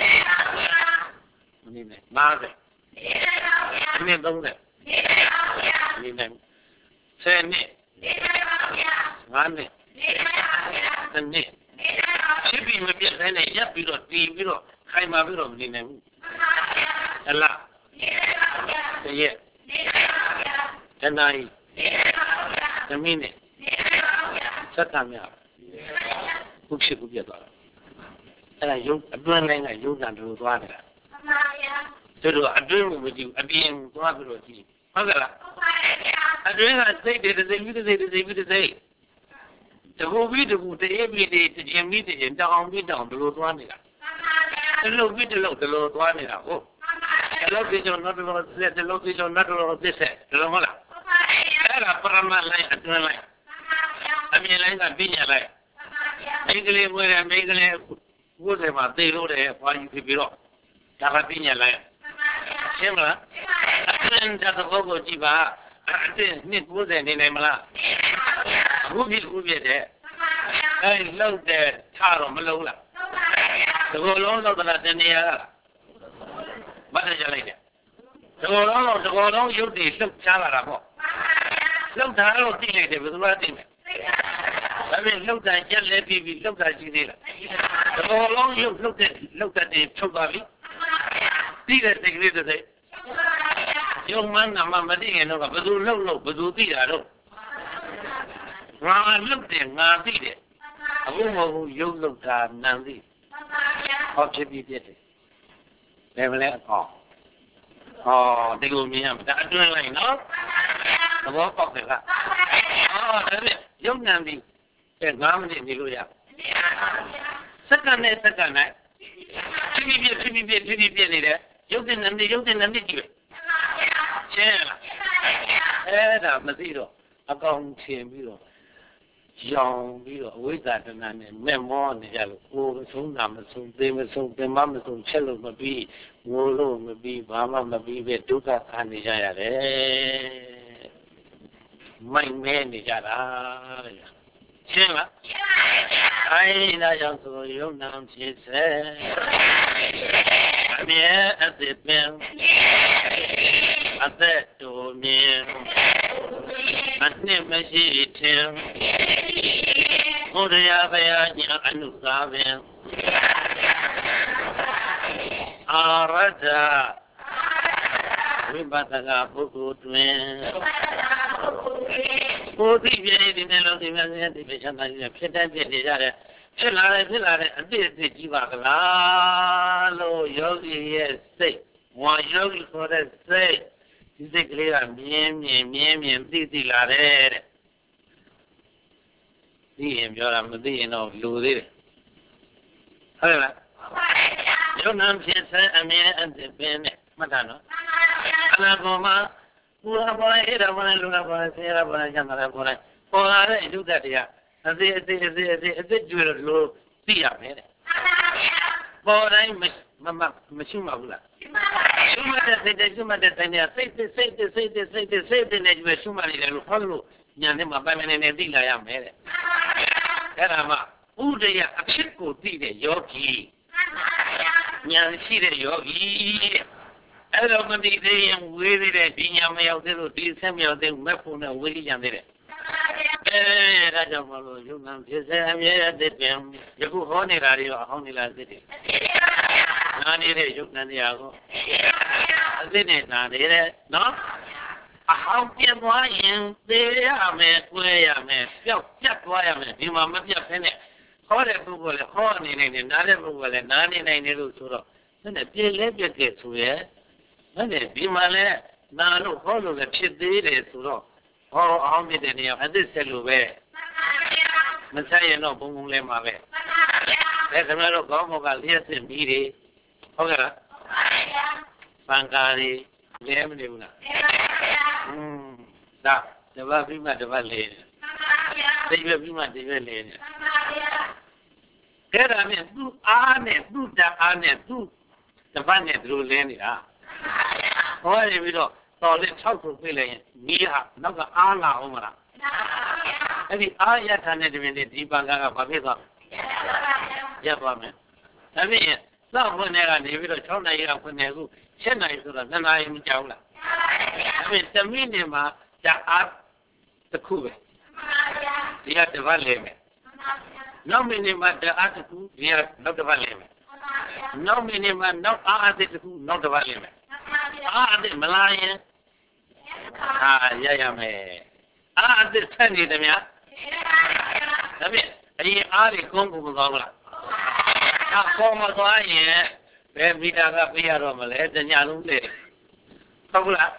မနေနိုင်50အနှစ်30နေနိုင်10နှစ်5နှစ်တစ်နှစ်ဖြစ်ပြီးမပြတ်နိုင်နဲ့ရပ်ပြီးတော့တီးပြီးတော့ခိုင်မာပြီးတော့မနေနိုင်ဘူးဟလားတရက်တနာရီသမီးနဲ့စက္ကန့်များခုဖြစ်ခုပြတ်သွားတာအဲ့ဒါရုပ်အတွင်းတိုင်းကရုပ်ကံတို့သွားနေတာမှန်ပါဗျာတို့အတွင်းကိုမကြည့်ဘူးအပြင်သွားပြီးတော့ကြည့်ဟုတ်ကဲ့လားဟုတ်ပါဗျာအတွင်းကစိတ်တွေတစ်စိတ်ပြီးတစ်စိတ်တကူပြီးတကူတရေပြီးတကျင်ပြီးတကျင်တောင်ပြီးတောင်ဒီလိုသွားနေတာမှန်ပါဗျာဒီလိုပြီးဒီလိုသွားနေတာဟုတ်မှန်ပါဗျာဒီလိုပြီးတော့နောက်တော့ဆက်ဒီလိုပြီးတော့နောက်တော့ဆက်ဒီလိုမဟုတ်လားဟုတ်ပါဗျာအဲ့ဒါပရမတ်လိုင်းအတွင်းလိုင်းမှန်ပါဗျာအမြင်လိုင်းကပညာလိုင်းမှန်ပါဗျာမိန်းကလေးမွေးတယ်မိန်းကလေးဘုရားမှာသိလို့တယ်ဘွားကြီးဖြစ်ပြီးတော့ဘာပြညာလိုက်ရှင်းမလားအတွင်းတဲ့သဘောကိုကြည့်ပါအတွင်းနှစ်90နေနိုင်မလားအခုပြည့်တဲ့လှုပ်တဲ့ထားတော့မလုံးလားဒီလိုလုံးတော့တနေရလားမတ်ကြလိုက်တယ်ဒီလိုလုံးရုပ်တည်လှုပ်ရှားလာတာပေါ့လှုပ်တာတော့သိလိုက်တယ်ဘယ်သူမှသိမယ်ဒါပေမဲ့လှုပ်တာရက်လဲပြီးလှုပ်တာရှိသေးလားဒီလိုလုံးရုပ်လှုပ်တဲ့ထုတ်သွားပြီသိတဲ့စိတ်ကလေးတစ်စိတ်ယုံမှန်းနာမသိရင်တော့ဘယ်သူလှုပ်ဘယ်သူသိတာတော့ငါလှုပ်တယ်ငါသိတယ်အခုမဟုတ်ဘူးရုပ်လှုပ်တာနံသိဟောဖြစ်ပြီးပြည့်တယ်လည်းမလဲအကောင်ဒီလိုမြင်ရမှာဒါအတွင်းလိုက်နော်သဘောပေါက်တယ်လားဒါပဲရုပ်နံပြီး9မိနစ်နေလို့ရစက္ကန့်နဲ့ဖြစ်ဖြစ်နေတယ်ရုပ်တင်နံပြီးကြည့်ပဲရှင်းလားဒါမသိတော့အကောင်ချင်ပြီးတော့ရောင်ပြီးတော့အဝိဇ္ဇာတဏ္ဍနဲ့မဲ့မောနေကြလို့ကိုယ်ဆုံးတာမဆုံးသေးမဆုံးပင်မမဆုံးချက်လို့မပြီးငိုလို့မပြီးဘာမှမပြီးပဲဒုက္ခခံနေကြရတယ်မိုက်မဲနေကြတာရှင်းလားဒါကြောင့်ဆိုယုံနာဖြစ်စေအမြဲအသက်ပင်အသက်တော်မြင်အနှစ်မရှိထင်ဘုရားဘုရားညာအနုသာပင်အာရထဝိပဿနာပုဂ္ဂိုလ်တွင်ကိုယ်သိပြည့်ဒီနေ့လုံးဒီများများဒီပြချမ်းသာကြီးဖြစ်တဲ့ပြည့်နေကြတယ်ဖြစ်လာတဲ့အတိအကျကြီးပါကလားလို့ယောဂီရဲ့စိတ်ဝါယောဂီဆိုတဲ့စိတ်ဒီစိတ်ကလေးကမြင်းသိလာတယ်တဲ့သိရင်ပြောတာမသိရင်တော့လူသေးတယ်ဟုတ်လားယုံနာဖြစ်စေအမြဲအသက်ပင်နဲ့မှတ်တာနော်အနာကောမှာဘူရပေါ်အေရပေါ်လူရပေါ်ဆေရပေါ်ကျန်တာပေါ်လာတဲ့အဒုက္ခတရားအသေးကျွေလို့သိရမယ်တဲ့ပေါ်တိုင်းမရှိမှဘူးလားရှုမှတ်တဲ့စိတ်နဲ့စိတ်နဲ့ကျွေရှုမှတ်နေတယ်လို့ဟောလို့ညာနဲ့မှပိုင်နေသိလာရမယ်တဲ့အဲ့ဒါမှဥဒယအဖြစ်ကိုသိတဲ့ယောဂီညာရှိတဲ့ယောဂီအဲ့တော့မသိသေးရင်ဝေးသေးတဲ့ဒီညာမရောက်သေးလို့ဒီဆက်မရောက်သေးဘူးမက်ဖို့နဲ့ဝေးကြသေးတယ်ဒါကြောင့်မလို့ယုံနာဖြစ်စေအမြဲတည်းပင်ယခုဟောနေတာတွေရောအဟောင်းနေလားသိတယ်နာနေတဲ့ယုံနာတရားကိုအသိနဲ့နာနေတဲ့နော်အဟောင်းပြတ်သွားရင်သေရမယ်၊ကွဲရမယ်၊ပျောက်ပြတ်သွားရမယ်ဒီမှာမပြတ်ဖ ೇನೆ ဟောတဲ့ပုဂ္ဂိုလ်လည်းဟောနေနိုင်တယ်နားတဲ့ပုဂ္ဂိုလ်လည်းနားနေနိုင်တယ်လို့ဆိုတော့နဲ့ပြည့်လဲပြည့်ခဲ့ဆိုရဲနဲ့ဒီမှာလည်းနာလို့ဟောလို့လည်းဖြစ်သေးတယ်ဆိုတော့ဟောအောင်ပြတဲ့နေရာအသစ်ဆက်လို့ပဲမဆက်ရင်တော့ဘုံလဲမှာပဲဘယ်ခင်ဗျားတို့ကောင်းမောကလျှက်စစ်ပြီးတယ်ဟုတ်ကဲ့လားပန်ကားတွေလဲမနေဘူးလားဒါတပတ်ပြီးမှတပတ်လဲတယ်သိပဲပြီးမှသိပဲလဲတယ်အဲ့ဒါနဲ့သူ့အားနဲ့သူ့တအားနဲ့သူ့တပတ်နဲ့သူလိုလဲနေတာဟောရပြီးတော့တော်လေး6ခုပြလိုက်ရင်မိဟာနောက်ကအားလာအောင်မလားအဲ့ဒီအားရထားတဲ့တပင်လေးဒီပန်ကားကဘာဖြစ်သွားရပ်သွားမယ်ဒါဖြင့်စောင့်ဖွင့်နေကနေပြီးတော့6နာရီကဖွင့်နေခု7နာရီဆိုတော့2နာရီမကြောက်လားဒါဖြင့်10မိနစ်မှာတအားတစ်ခုပဲဒီကတပတ်လဲမယ်နောက်မိနစ်မှာတအားတစ်ခုဒီကနောက်တပတ်လဲမယ်နောက်မိနစ်မှာနောက်အားတစ်ခုနောက်တပတ်လဲမယ်အားအစ်မလာရင်ရမယ်အားအစ်ဆက်နေတယ်များဒါဖြင့်အရင်အားတွေကုန်းကုန်မကောင်းလားကောင်းမသွားရင်ဘယ်မီတာကပြရတော့မလဲတညလုံးလေဟုတ်လား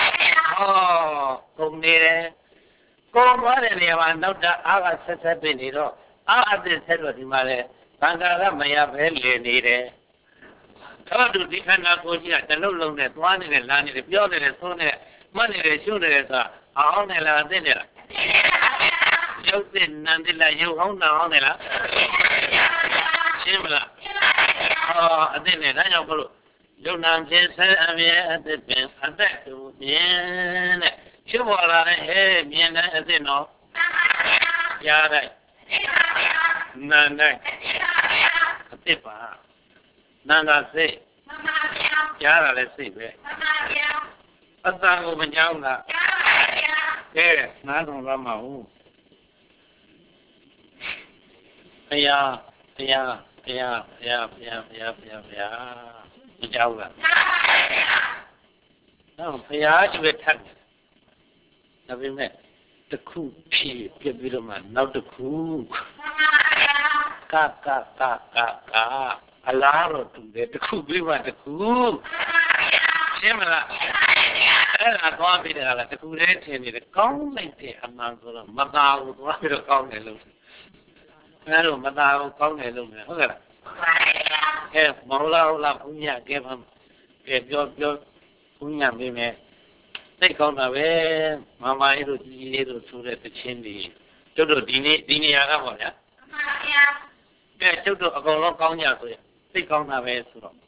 ကုန်နေတယ်ကုန်သွားတဲ့နေရာမှာနောက်တာအားကဆက်ပြနေတော့အားအစ်ဆက်တော့ဒီမှာလေဘန်ကာကမရပဲလေနေတယ်တော့သူဒီခန္ဓာကိုယ်ကြီးကတလုံးလုံးနဲ့သွားနေတယ်လာနေတယ်ပြောနေတယ်သုံးနေတယ်မှတ်နေတယ်ရှုနေတယ်ဆိုတာအောင်နေလားသိနေလားရုပ်သိနန္တိလားရုပ်ဟောင်းနာဟောင်းနေလားရှင်းမလားအသိနေဒါကြောင့်ဘလို့ယုံနာဖြင့်ဆက်အမြဲအသက်ပင်အသက်တူမြင်တဲ့ဖြစ်ပေါ်လာတဲ့ဟဲ့မြင်တဲ့အသက်တော့ကြားလိုက်နားလိုက်အသက်ပါနားကစိတ်ကြားတာလည်းစိတ်ပဲအတန်ကိုမကြောက်လားကဲနားတော်သွားမှာဟုတ်ဘုရားမကြောက်လားတော့ဘုရားကျွေးထပ်တယ်ဒါပေမဲ့တခုဖြစ်ပြပြီးတော့မှနောက်တစ်ခုကအလားတော့တူတယ်တခုပြီးမှတခုရှင်းမလားအဲ့ဒါသွားပြီးတယ်ကလားတခုတည်းထင်နေတယ်ကောင်းလိုက်တဲ့အမှန်ဆိုတော့မသာဘူးသွားပြီးတော့ကောင်းတယ်လို့အဲ့လိုမသာဘူးကောင်းတယ်လို့ဟုတ်ကဲ့လားကဲမောလာဟုတ်လားဘုညာကဲပါကဲပြောဘုညာမိမယ်သိကောင်းတာပဲမမကြီးတို့ကြီးလေးတို့ဆိုတဲ့တခြင်းတွေကျုပ်တို့ဒီနေရာကပေါ့ဗျာကဲကျုပ်တို့အကုန်လုံးကောင်းကြဆိုရင်သိကောင်းတာပဲဆိုတော့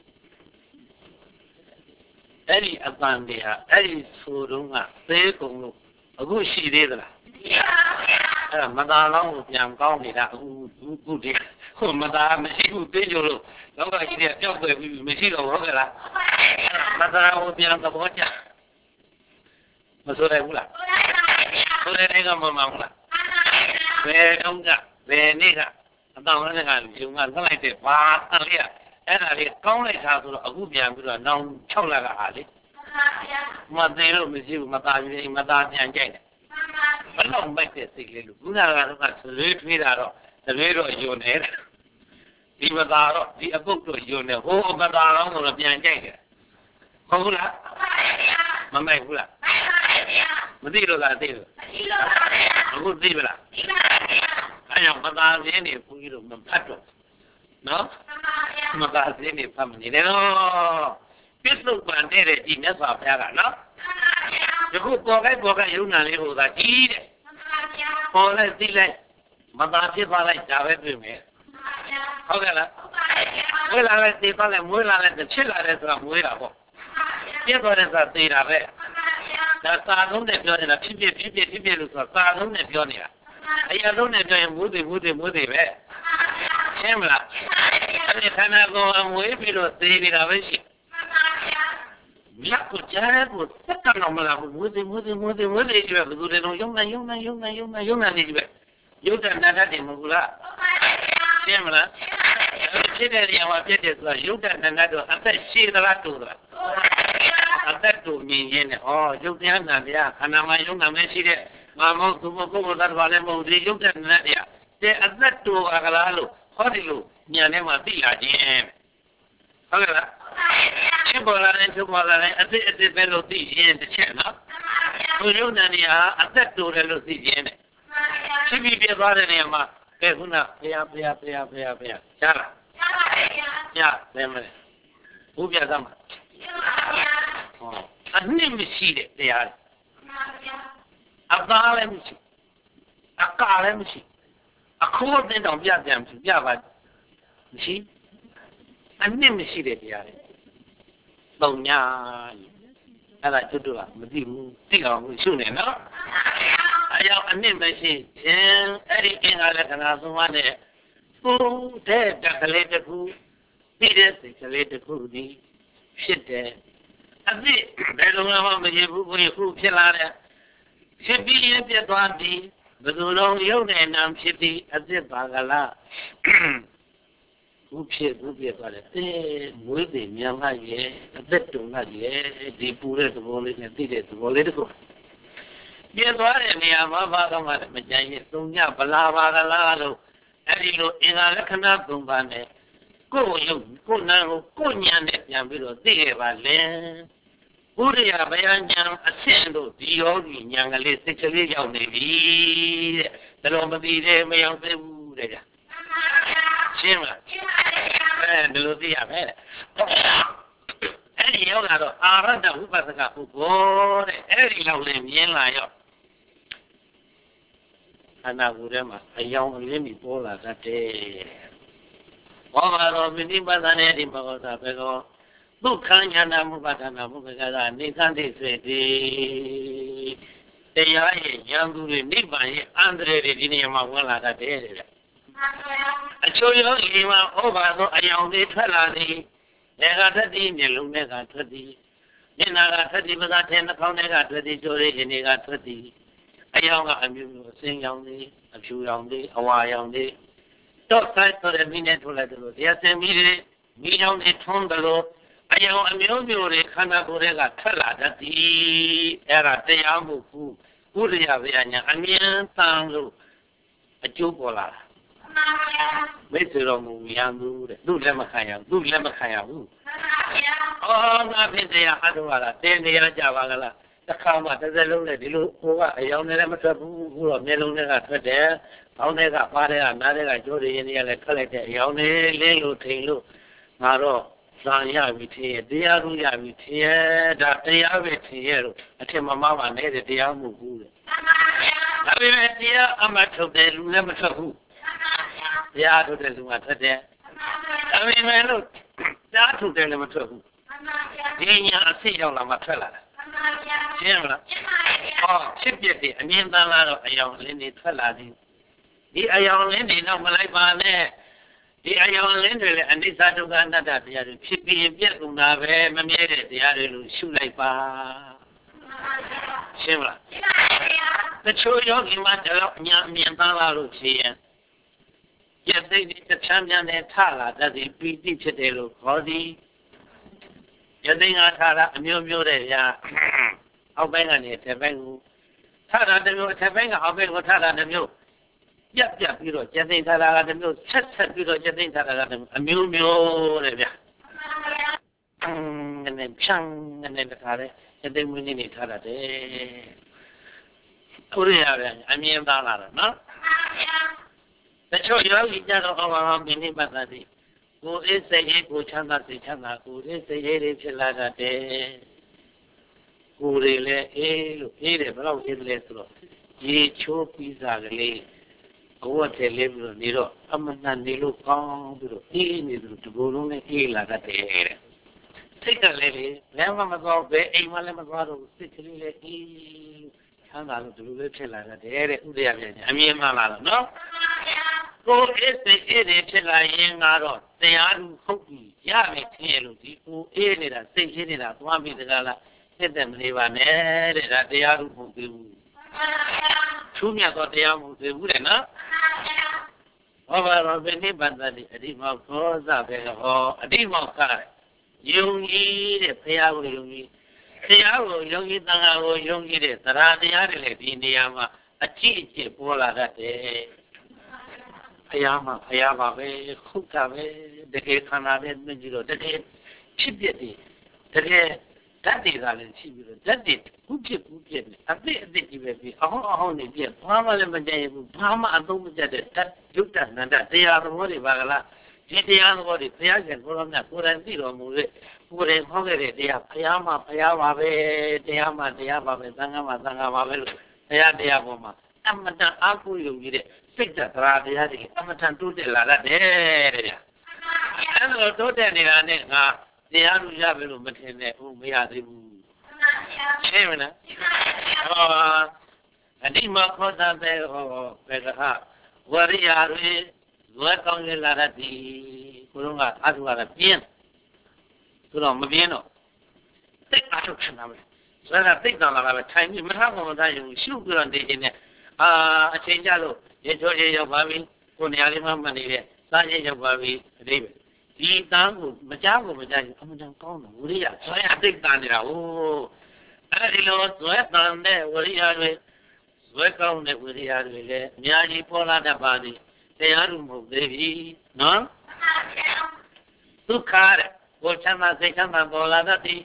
အဲ့ဒီအပန်တွေဟာအဲ့ဒီဆိုတော့ကသေးကုန်လို့အခုရှိသေးသလားအဲ့ဒါမသာလောင်းကိုပြန်ကောင်းနေတာအခုဒီဟိုမသာမရှိဘူးသိကြလို့လောကကြီးတွေပျောက်ွယ်ပြီးမရှိတော့ဟုတ်ကဲ့လားမသာကိုပြန်သဘောကျမဆိုရဘူးလားဆိုတဲ့ကမမှန်ဘူးလားဘယ်တော့ကဘယ်နေ့ကအတောင်နဲ့ကလူကလှလိုက်တဲ့ဘာအလေးအဲ့ဒါလေးကောင်းလိုက်တာဆိုတော့အခုပြန်ပြီးတော့နောင်6လကဟာလေမသေးလို့မရှိဘူးမသာပြီးမသာပြန်ကြိုက်တယ်ဘယ်တော့မိုက်တဲ့စိတ်လေးလို့ခုနကတော့သရွေးထွေးတာတော့သရွေးတော့ယွန်းနေတယ်ဒီမသာတော့ဒီအပုတ်တော့ယွန်းနေဟိုမသာတော့တော့ပြန်ကြိုက်တယ်ဟုတ်ဘူးလားမမိုက်ဘူးလားမသိလို့လားသိလို့အခုသိပြီလားအဲ့ကြောင့်မသာစင်းနေဘုန်းကြီးတို့မဖတ်တော့နော်မသာစင်းနေဖတ်မနေနဲ့နော်ပြစ္ဆုတ်ပန်တဲ့ဒီမြတ်စွာဘုရားကနော်ယခုပေါ်ခိုက်ရုံနာလေးဟိုသာကြီးတဲ့ပေါ်လိုက်သိလိုက်မသာဖြစ်သွားလိုက်ဒါပဲပြင်မယ်ဟုတ်ကဲ့လားမွေးလာလိုက်သိသွားလိုက်မွေးလာလိုက်ဖြစ်လာတယ်ဆိုတာမွေးတာပေါ့ပြည့်သွားတယ်ဆိုတာသိတာပဲဒါစာလုံးနဲ့ပြောနေတာဖြစ်လို့ဆိုတာစာလုံးနဲ့ပြောနေတာအရာလုံးနဲ့ပြောရင်မွေးသေးပဲရှင်းမလားအဲ့ဒီခန္ဓာကိုယ်မွေးပြီးတော့သိနေတာပဲရှိမြတ်ကိုကြားရကိုစက်တော်မလားမွေးသေးကြီးပဲဘယ်သူတွေတော့ယုံနေကြီးပဲယုတ်တဲ့နာတတ်တယ်မဟုတ်လားရှင်းမလားဖြစ်တဲ့နေရာမှာဖြစ်တယ်ဆိုတာယုတ်တဲ့နာတတ်တော့အသက်ရှိသလားတူသလားအသက်တူမြင်ရင်းနဲ့ယုတ်တရားနာတရားခန္ဓာမှာယုံနာမရှိတဲ့မမောသူမပုဂ္ဂိုလ်သတ္တဝါလည်းမဟုတ်ဒီယုတ်တဲ့နာတရားတဲ့အသက်တူပါကလားလို့ဟောဒီလိုဉာဏ်ထဲမှာသိလာခြင်းဟုတ်ကဲ့လားဖြစ်ပေါ်လာတဲ့အစ်ပဲလို့သိရင်တစ်ချက်နော်ဘုရုံဏနေဟာအသက်တူတယ်လို့သိခြင်းနဲ့ဖြစ်ပြီးပြသွားတဲ့နေရာမှာကဲခုနဘုရားကြားလားကြားတယ်မလဲဘုရားကမှာအနှစ်မရှိတဲ့တရားအသားလည်းမရှိအကလည်းမရှိအခိုးအသင်းတောင်ပြပါမရှိအနှစ်မရှိတဲ့တရားတွေသုံးညာအဲ့ဒါကျွတ်တော့မသိဘူးသိအောင်ရှုနေနော်အယောက်အနှစ်မရှိခြင်းအဲ့ဒီအင်္ဂါလက္ခဏာသုံးပါးနဲ့ကိုယ်တဲ့တကလေးတစ်ခုပြီးတဲ့စိတ်ကလေးတစ်ခုဒီဖြစ်တယ်အသိဘယ်လိုမှမကြည့်ဘူးကိုယ်ခုဖြစ်လာတဲ့ဖြစ်ပြီးရင်ပြတ်သွားပြီဘယ်လိုလုံးရုပ်နဲ့နာမ်ဖြစ်ပြီးအသိပါကလားခုဖြစ်သွားတယ်မွေးတယ်မြန်လာရဲ့အသက်တုံလာရဲ့ဒီပူတဲ့သဘောလေးနဲ့သိတဲ့သဘောလေးတခုပြတ်သွားတဲ့နေရာမှာဘာကမှမကြမ်းရင်သုံးညဗလာပါကလားလို့အဲ့ဒီလိုအင်္ဂါလက္ခဏာသုံးပါးနဲ့ကိုယ်ရုပ်ကိုယ်နာမ်ကိုဉာဏ်နဲ့ပြန်ပြီးတော့သိရပါလေဘုရားဗျာဉာဏ်အဆင့်တို့ဒီယောဂီဉာဏ်ကလေးစိတ်ကလေးရောက်နေပြီတဲ့ဒါတော့မသိသေးမရောက်သေးဘူးတဲ့ရှင်းမလားဒီလိုသိရမယ်အဲ့ဒီယောဂတော့အာရတ္တဝိပဿနာပုဂ္ဂိုလ်တဲ့အဲ့ဒီလောက်လည်းမြင်လာရောခန္ဓာကိုယ်ထဲမှာအယောင်အလင်းကြီးပေါ်လာတတ်တယ်ဘောမှာတော့မိနိပဒနဲ့ဒီဘောသာဘေကော Bukhanyana Mubatana Mubagada, Nikandi Swedi, the Yai, Yangu, Nibai, Andre, Dinima, Walla, the I show you over a young Talani, Negatadi, Nelunegatadi, Nenagatadi, Bagatan, Negatadi, Jori, Negatadi, a young amu, sing youngly, a few youngly, a while youngly. Talk time for a minute to let the yes, immediately, me young it from the law. I am a mule, Kanaburega, Tala, that the era de Amuku, Uria, Amian, Tango, a Jubola. Mesiromu Yangu, do Lemakaya, do Lemakaya. Oh, nothing they are Hadwala, then they are Javagala, the Kama, the Luna, the Lupa, a young Lematabu, who are Meluna there, Onega, Father, another, Jody, and the collector, Yone, Lelu, Telu, Maro, Sanya, Vitia, Diaruya, Vitia, that they are Vitia, I tell my mamma, made a Diamu. I mean, dear, I'm not so dead, never so. The art of the matter there. I mean, man, look, the art of the matter. The sea on the matella. Oh, shipyard, I mean, a young Lindy Treladi. The young Lindy, no Malay, the young Lindy, and this out of Ganda, the other chippy and Vietnam, the other shoe like Shimla. The show yogi might allow me and Bala here. Yes, they need the champion and Tala that they beat each of their body. You think I Tala, a new muted, I'll bang on it, a bang. Tala, the new Tabanga, I'll bang with Tala, the new. Yep, you know, Jetting Tala, the new, set, you know, Jetting Tala, a new mule, and then Chang, and then the Tala, and then we need Tala. I mean, Bala, no? The show you got over many Bagadi. Who is the Yako Chana, who is the Yeri Chilada de who really ate about it later. Ye cho pizza lay. Go at a level, Nilo, Amanan Nilo, he needed to go on a hill like that. Take a lady, Lamamago, Amalamago, Sicily, Chana to the Chilla, I mean, Malala, no? Go is the idiot lying out. They are hoping, Yami Tielu, who ate it, say it at one with the gala, let them live an air that they are hoping. Tumia got the arm of the wooden, huh? Over the neighbor that the Adima goes up a demo car. You eat a payo, you young eat the young eat it, the Radialet in the Yama, a cheat, Pola that day. Ayama, Hukave, the gay Canadian Mendilo, the gay Chibiti, the gay Daddy Island Chibito, that did, who did, a bit did you be, only dear, Pama Lemon, Pama and Dom that you done, and that they are the body Bagala, they are the body, they are getting one of that, put and zero move it, put a holiday, they are Payama, they are Tangama, they are the Aboma. I'm not uncle you get it. Pick that Radi, I'm not to the Lada there. And the Totanina, the Anujabu Matin, whom we are the Chairman. Oh, and in my cousin there, oh, Pega, worry are we, work on the Lada di Kurunga, Adua, Pien, Kuramabiano. Take action of it. So I think on a time you may have on that you should be on the dinner. A change allo, enjoy your baby, Ponyalima money, Sanya your baby, David. He done Majago, Majan Kona, Uria, so I think Daniel. Oh, I know, sweat down there, Uria, sweat down there, Uria, Miani Pola da body, they are moved, baby, no? Two car, Bochana, they come and Bola that day.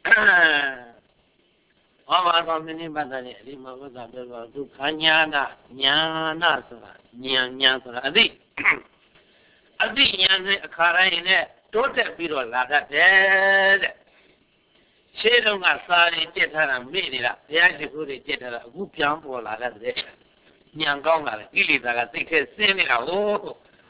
All many Badani, Lima do Kanyana, Nyana, Nyan, Adi. Adi Yan, a Karine, don't have people like that dead. Shadon Asari, Jetana, made it up. They actually put it Jetana, Whoop like that. Nyangonga, Illy, I think it's sending a oh.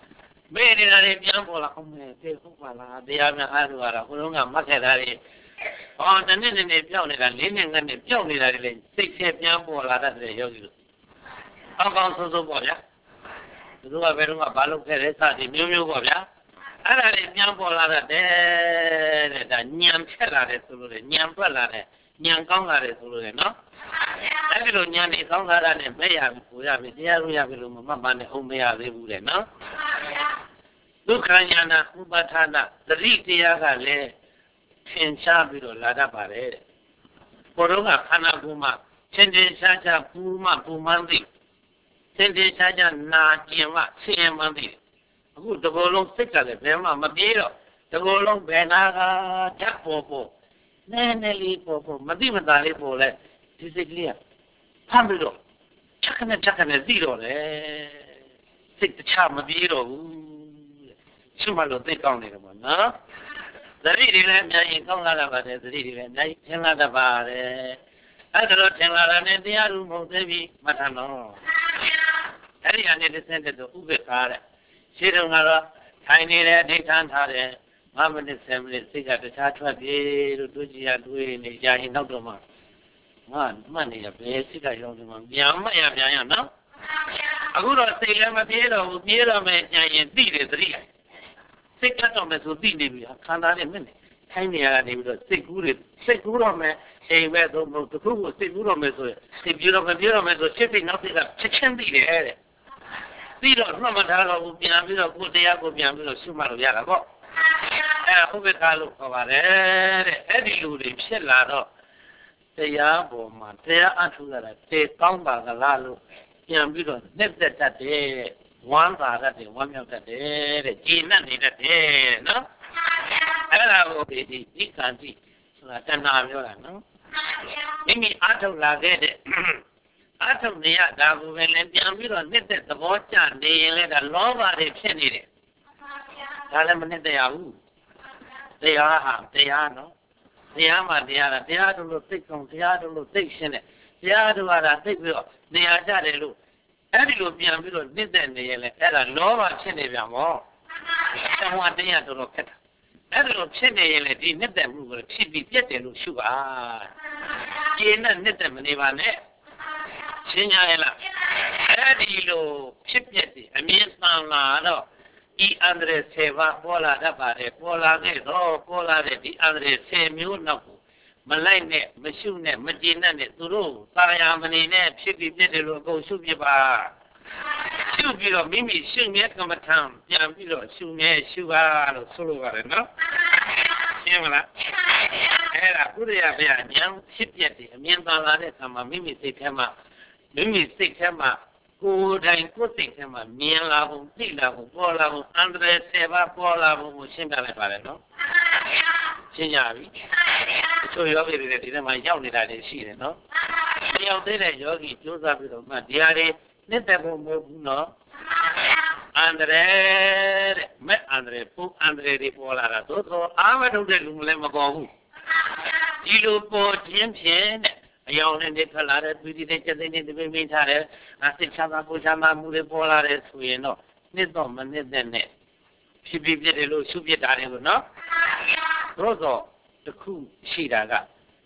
မေနေတာတွေပြန်ပေါ်လာအောင်မယ်တေဟုတ်ပါလားတရားများအားလို့ရတာဘုလုံးကမှတ်ခဲ့တာတွေဟောတနေ့နေ့ပြောင်းနေတာ၄နှစ်၅နှစ်ပြောင်းနေတာတွေလေစိတ်ထဲပြန်ပေါ်လာတတ်တယ်ယောဂီတို့အောက်ကောင်းဆိုးဆိုးပေါ့ဗျာသူတို့ကဘယ်တော့မှဘာလုပ်ခဲ့တဲ့စသည်မျိုးမျိုးပေါ့ဗျာအဲ့ဒါတွေပြန်ပေါ်လာတတ်တယ်တဲ့ဒါညံဖြက်လာတယ်ဆိုလို့လေညံပွက်လာတယ်ညံကောင်းလာတယ်ဆိုလို့လေနော်အဲ့ဒီလိုညံနေကောင်းလာတာနဲ့မဲ့ရပြီကိုရပြီတရားလို့ရပြီလို့မမှတ်မှနဲ့အောင်မရသေးဘူးတဲ့နော်ဒုက္ခညာနာဥပါဌာနသတိတရားကလည်းသင်ရှားပြီးတော့လာတတ်ပါတယ်တဲ့ဘောတော့ကခန္ဓာကိုယ်မှာချင်းချင်းရှားရှားပူမှပူမှန်းသိချင်းချင်းရှားရှားနာကျင်မှဆင်းရဲမှန်းသိအခုတဘောလုံးစိတ်ကလည်းဘယ်မှမပြေးတော့တဘောလုံးဘယ်နာကဓာတ်ပေါ်ပေါ်နည်းနည်းလေးပေါ်ပေါ်မသိမသာလေးပေါ်လဲဒီစိတ်ကလေးကဖမ်းပြီးတော့ချက်ခနဲ့သိတော့လေစိတ်တခြားမပြေးတော့ဘူးရှုမှလို့သိကောင်းနေတယ်ပေါ့နော်သတိတွေလည်းအများကြီးကောင်းလာတာပါတယ်သတိတွေလည်းအများကြီးထင်လာတတ်ပါတယ်အဲ့ဒါတော့ထင်လာတာနဲ့တရားလူမဟုတ်သေးပြီမှတ်ထားတော့အဲ့ဒီအနေနဲ့ဆက်တဲ့ဥပ္ပခါတဲ့ရှင်းတော့ကတော့ထိုင်နေတဲ့အဋ္ဌာန်ထားတယ်5မိနစ်10မိနစ်စိတ်ကတခြားထွက်ပြေးလို့တွေးကြည့်ရတွေးနေကြရင်နောက်တော့မှငါမှတ်နေရဘယ်စိတ်ကရောက်နေမှပြန်မရပြန်ရနော်အခုတော့စိတ်လည်းမပြေးတော့ဘူးပြေးတော့မယ်ကြရင်သိတယ်သတိစိတ်ကတော့မယ်ဆိုသိနေပြီခန္ဓာနဲ့မြင့်နေထိုင်းနေရတာနေပြီးတော့စိတ်ကူးတော့မယ်အိမ်ပဲသုံးဖို့တခုခုစိတ်ကူးတော့မယ်ဆိုရင်စိတ်ပြေတော့မယ်ဆိုရှင်းပြီးနောက်စိတ်ကချက်ချင်းသိတယ်တဲ့ပြီးတော့နှမထားတော့ဘူးပြန်ပြီးတော့ကိုယ်တရားကိုပြန်ပြီးတော့ရှုမှလို့ရတာပေါ့ဥပ္ပခါလို့ခေါ်ပါတယ်တဲ့အဲ့ဒီလူတွေဖြစ်လာတော့တရားပေါ်မှာတရားအထုရတာတေကောင်းပါကလားလို့ပြန်ပြီးတော့နှစ်သက်တတ်တယ်ဝမ်းသာတတ်တယ်ဝမ်းမြောက်တတ်တယ်တဲ့ကြည်နပ်နေတတ်တယ်နော်အဲ့ဒါကိုဒီကံတိဆိုတာတဏှာပြောတာနော်မိမိအထုလာခဲ့တဲ့အထုနေရတာကိုပဲလည်းပြန်ပြီးတော့နှစ်သက်သဘောကျနေရင်လည်းဒါလောဘတွေဖြစ်နေတယ်ဒါလည်းမနှစ်သက်ရဘူးတရားဟာတရားနော်တရားမှတရားတာတရားတို့လို့သိကောင်းတရားတို့လို့သိရှင်းတယ်တရားတို့ကသိပြီးတော့နေရာကျတယ်လို့အဲ့ဒီလိုပြန်ပြီးတော့နှစ်သက်နေရင်လည်းအဲ့ဒါလောဘဖြစ်နေပြန်မောသံဝတရားတော်ခက်တာအဲ့ဒီလိုဖြစ်နေရင်လည်းဒီနှစ်သက်မှုကိုဖြစ်ပြီးပြတ်တယ်လို့ရှုပါကျင်းနဲ့နှစ်သက်မနေပါနဲ့ရှင်းရရဲ့လားအဲ့ဒီလိုဖြစ်ပြတယ်အမြင်မှန်လာတော့ဒီအန္တရာယ်7ပါးပေါ်လာတတ်ပါတယ်ပေါ်လာတဲ့ဒီအန္တရာယ်10မျိုးနောက်ကိုမလိုက်နဲ့မရှုနဲ့မကျင်နဲ့သူတို့သာယာမနေနဲ့ဖြစ်ပြီးပြတယ်လို့အကုန်ရှုပြပါရှုပြီးတော့မိမိရှုမြဲကမ္မထံပြန်ပြီးတော့ရှုမြဲရှုပါလို့ဆိုလိုပါတယ်နော်ရှင်းမလားအဲ့ဒါကုရိယဗျာဉာဏ်ဖြစ်ပြတယ်အမြင်သာလာတဲ့အခါမှာမိမိစိတ်ထဲမှာကိုယ်တိုင်ကိုယ်စိတ်ထဲမှာမြင်လာဖို့သိလာဖို့ပေါ်လာဖို့အန္တရာယ်7ပါးပေါ်လာဖို့ကိုရှင်းပြလိုက်ပါတယ်နော်ရှင်းကြပြီချိုးယောဂီတွေဒီထဲမှာရောက်နေတာတွေရှိတယ်နော်တယောက်သေးတဲ့ယောဂီကြိုးစားပြီးတော့မှဒီဟာတွေနှစ်သက်ဖို့မဟုတ်ဘူးနော်အန္တရာယ်တဲ့မဲ့အန္တရာယ်ပူအန္တရာယ်တွေပေါ်လာတာသို့သောအာမထုတ်တဲ့လူလည်းမပေါ်ဘူးဒီလိုပေါ်ခြင်းဖြင့်တဲ့အယောင်နဲ့နေထွက်လာတဲ့ပြည်တိတဲ့ကျတဲ့နေတပိမိထားတဲ့စိတ်ချမ်းသာကိုယ်ချမ်းသာမှုတွေပေါ်လာတဲ့ဆိုရင်တော့နှစ်တော့မနှစ်သက်နဲ့ဖြစ်ဖြစ်ပြတယ်လို့ရှုပြတာတယ်လို့နော်သို့သောတခုရှိတာက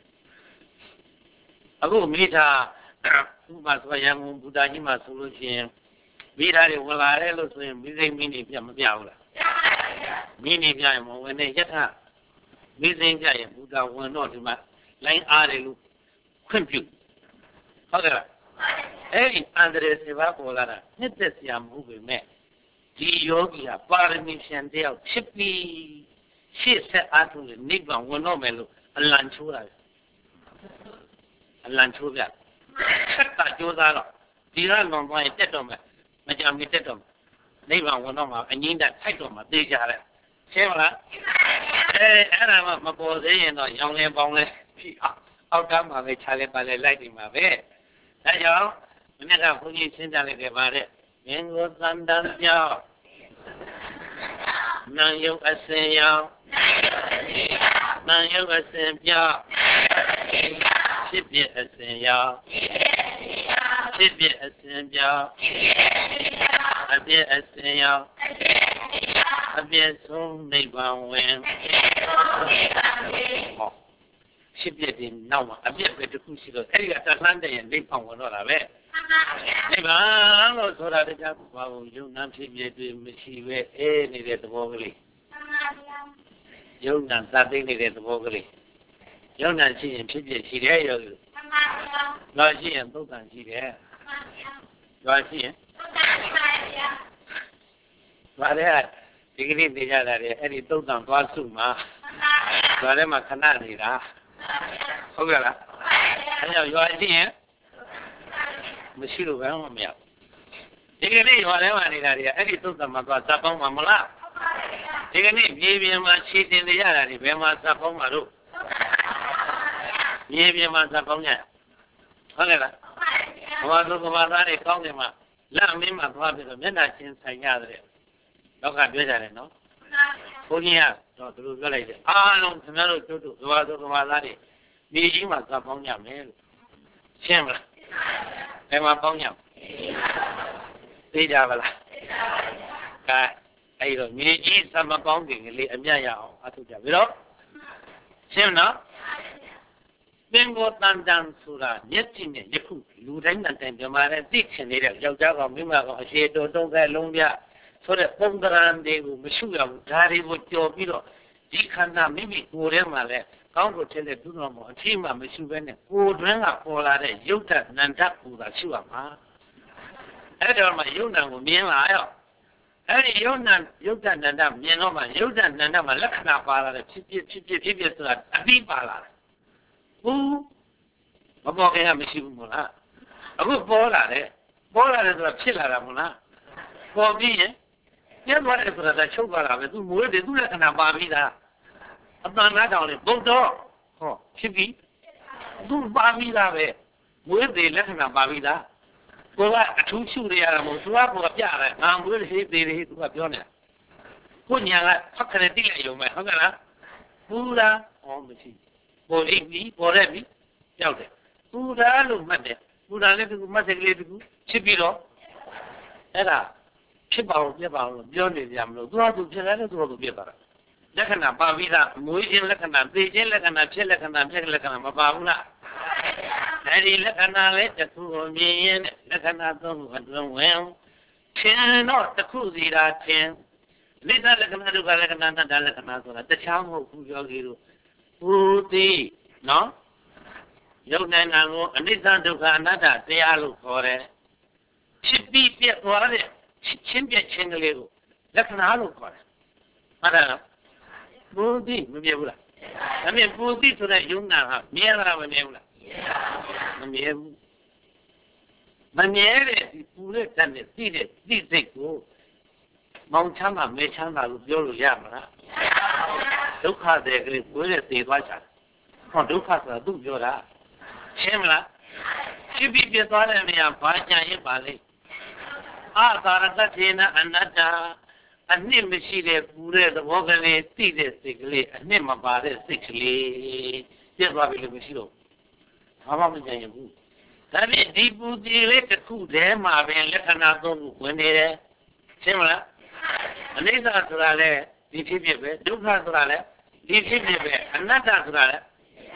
အခုမိသားဥပမာဆိုရန်ကုန်ဘုရားကြီးမှာဆိုလို့ရှိရင်မိသားတွေဝင်လာတယ်လို့ဆိုရင်မိစိမ့်မိနေပြမပြဘူးလားမိနေပြရင်မဝင်နဲ့ယထမိစိမ့်ပြရင်ဘုရားဝင်တော့ဒီမှာလိုင်းအားတယ်လို့ခွင့်ပြုဟုတ်ကဲ့လားအဲ့ဒီအန္တရာယ်7ပါးပေါ်လာတာနှစ်သက်စရာမဟုတ်ပေမဲ့ဒီယောဂီဟာပါရမီရှင်တယောက်ဖြစ်ပြီးရှေ့ဆက်အားထုတ်လို့နိဗ္ဗာန်ဝင်တော့မယ်လို့အလံချိုးတာအလံချိုးပြဆက်တာကြိုးစားတော့ဒီကလွန်သွားရင်တက်တော့မယ်မကြမီတက်တော့နိဗ္ဗာန်ဝင်တော့မှာအငိမ့်တက်ထိုက်တော့မှာသိကြတယ်ရှင်းမလားအဲ့ဒါမှမပေါ်သေးရင်တော့ရောင်လင်းပေါင်းလဲဖြစ်အောက်ကမှာပဲခြားလဲပါလဲလိုက်နေမှာပဲဒါကြောင့်မနေ့ကဘုန်းကြီးရှင်းပြလိုက်တယ်ပါတဲ့မင်းကိုသံတန်ပြောင်းနံယုတ်အစင်ရောင်နံယုတ်အစင်ပြောင်းဖြစ်ပြအစင်ရောင်ဖြစ်ပြအစင်ပြောင်းအပြည့်အစင်ရောင်အပြည့်ဆုံးနိဗ္ဗာန်ဝင်ဟောဖြစ်ပြတဲ့နောက်မှာအပြည့်ပဲတစ်ခုရှိတော့အဲ့ဒီကတလှမ်းတဲ့ရင်နိဗ္ဗာန်ဝင်တော့တာပဲနိဗ္ဗာန်လို့ဆိုတာတရားဘာလို့ယုံနာဖြစ်ပြတဲ့မရှိပဲအေးနေတဲ့သဘောကလေးယုံနာသတ်သိနေတဲ့သဘောကလေးယုံနာရှိရင်ဖြစ်ပြရှိတယ်ရောလောရှိရင်သုတ်တန်ရှိတယ်လောရှိရင်ဘာလဲဒီကနေ့နေကြတာလေအဲ့ဒီသုတ်တန်သွားစုမှာဘာလဲမှာခဏနေတာဟုတ်ကဲ့လားအဲ့တော့ရွာရှိရင်မရှိလို့ဘယ်မှမရဒီကနေ့ရွာထဲမှာနေတာတွေအဲ့ဒီသုတ်တန်မှာသွားစပ်ပေါင်းမှာမလားဒီကနေ့မြေပြင်မှာခြေတင်နေရတာတွေဘယ်မှာစပ်ပေါင်းမှာတို့မြေပြင်မှာစပ်ပေါင်းကြဟုတ်ကဲ့လားဘာလို့ကဘာသားတွေကောင်းတယ်မှာလက်အမင်းမှာသွားပြီးတော့မျက်နှာချင်းဆိုင်ရတယ်တော့ကပြောကြတယ်နော်ဘုန်းကြီးကတော့သူတို့ပြောလိုက်တယ်အားလုံးခင်ဗျားတို့တို့ကဘာဆိုကဘာသားတွေမြေကြီးမှာစပ်ပေါင်းကြမယ်လို့ရှင်းမလားဘယ်မှာပေါင်းကြသိကြပါလားကဲအဲ့တော့မြေကြီးစပ်မပေါင်းခင်ကလေးအမြတ်ရအောင်အထုကြပြီတော့ရှင်းနော်ပင်ကိုတန်တန်ဆိုတာမျက်ကြည့်နဲ့ယခုလူတိုင်းတိုင်းပြမာတဲ့သိချင်နေတဲ့ယောက်ျားကောင်မိန်းမကောင်အရှိတော်တုံးကဲလုံးပြဆိုတဲ့ပုံသဏ္ဍာန်တွေကိုမရှိရဘူးဒါတွေကိုကြော်ပြီးတော့ဒီခန္ဓာမိမိကိုယ်ထဲမှာလဲကောင်းလို့ထင်တဲ့ဒုတော်မောအထီးမှမရှိဘဲနဲ့ကိုယ်တွင်းကပေါ်လာတဲ့ယုတ်တနန္တပူတာရှိရမှာအဲ့တော့မှယုတ်နံကိုမြင်လာရောအဲ့ဒီယုတ်တနန္တမြင်တော့မှယုတ်တနန္တမှာလက္ခဏာပါလာတဲ့ဖြစ်ဆိုတာအပြီးပါလာတယ်ဘူးမပေါ်ခင်ကမရှိဘူးမို့လားအခုပေါ်လာတယ်ဆိုတာဖြစ်လာတာမို့လားပေါ်ပြီးရင်ပြတ်သွားတယ်ဆိုတာချုပ်သွားတာပဲသူမွေးတယ်သူလက္ခဏာပါပြီးသားအတန်နာတောင်လေဘုဒ္ဓဟောဖြစ်ပြီးသူပါပြီးသားပဲမွေးတယ်လက္ခဏာပါပြီးသားကိုကအထူးရှုရရတာမဟုတ်သူကပြရတယ်ငါမွေးတယ်သေးတယ်သူကပြောနေတာကိုညာကဖက်ခနဲ့တိလိုက်ရုံပဲဟုတ်ကဲ့လားပူတာဟောမရှိပေါ်လိမ့်ပြီပေါ်ရက်ပြီကြောက်တယ်ပူတာလို့မှတ်တယ်ပူတာလည်းဒီကူမှတ်တယ်ကလေးဒီကူဖြစ်ပြီးတော့အဲ့ဒါဖြစ်ပါအောင်ပြပါအောင်ပြောနေကြမလို့သူကသူဖြစ်တယ်သူကသူပြပါတာလက္ခဏာပါပြီးသားမွေးခြင်းလက္ခဏာသိခြင်းလက္ခဏာဖြစ်လက္ခဏာဖြစ်လက္ခဏာမပါဘူးလားအဲ့ဒီလက္ခဏာလေးတစ်ခုကိုမြင်ရင်လက္ခဏာသုံးခုအတွင်းဝင်ထင်တော့တစ်ခုစီတာထင်လိစ္ဆာလက္ခဏာဒုက္ခလက္ခဏာအနတ္တလက္ခဏာဆိုတာတခြားမဟုတ်ဘူးပြောကြည့်လို့ဘူတိနော်ယုတ်နိုင်တာကိုအနိစ္စဒုက္ခအနတ္တတရားလို့ခေါ်တယ်ဖြစ်ပြီးပြတ်သွားတဲ့ချင်းပြတ်ချင်းကလေးကိုလက္ခဏာလို့ခေါ်တယ်မှတ်တယ်နော်ဘူတိမမြင်ဘူးလားဒါပေမဲ့ဘူတိဆိုတဲ့ယုံနာဟာမြဲလားမမြဲဘူးလားမမြဲဘူးမမြဲတဲ့ဒီပူတဲ့တတ်နဲ့သိတဲ့သိစိတ်ကိုမောင်ချမ်းသာမဲချမ်းသာလို့ပြောလို့ရမလားဒုက္ခတဲ့ကလေးကိုယ်နဲ့သိသွားချာဟောဒုက္ခဆိုတာသူပြောတာရှင်းမလားဖြစ်ပြီးပြသွားတဲ့နေရာဘာကြံရပါလိမ့်အာသာရတ္ထေနအနတ္တအနှစ်မရှိတဲ့ပူတဲ့သဘောကလေးသိတဲ့စိတ်ကလေးအနှစ်မပါတဲ့စိတ်ကလေးပြသွားပြီလို့မရှိတော့ဘာမှမကြံရဘူးဒါဖြင့်ဒီပူတီလေးတစ်ခုတည်းမှာပင်လက္ခဏာသုံးခုဝင်နေတယ်ရှင်းမလားအနိစ္စဆိုတာလည်းဒီဖြစ်ဖြစ်ပဲဒုက္ခဆိုတာလည်းဒီဖြစ်ဖြစ်ပဲအနတ္တဆိုတာလည်း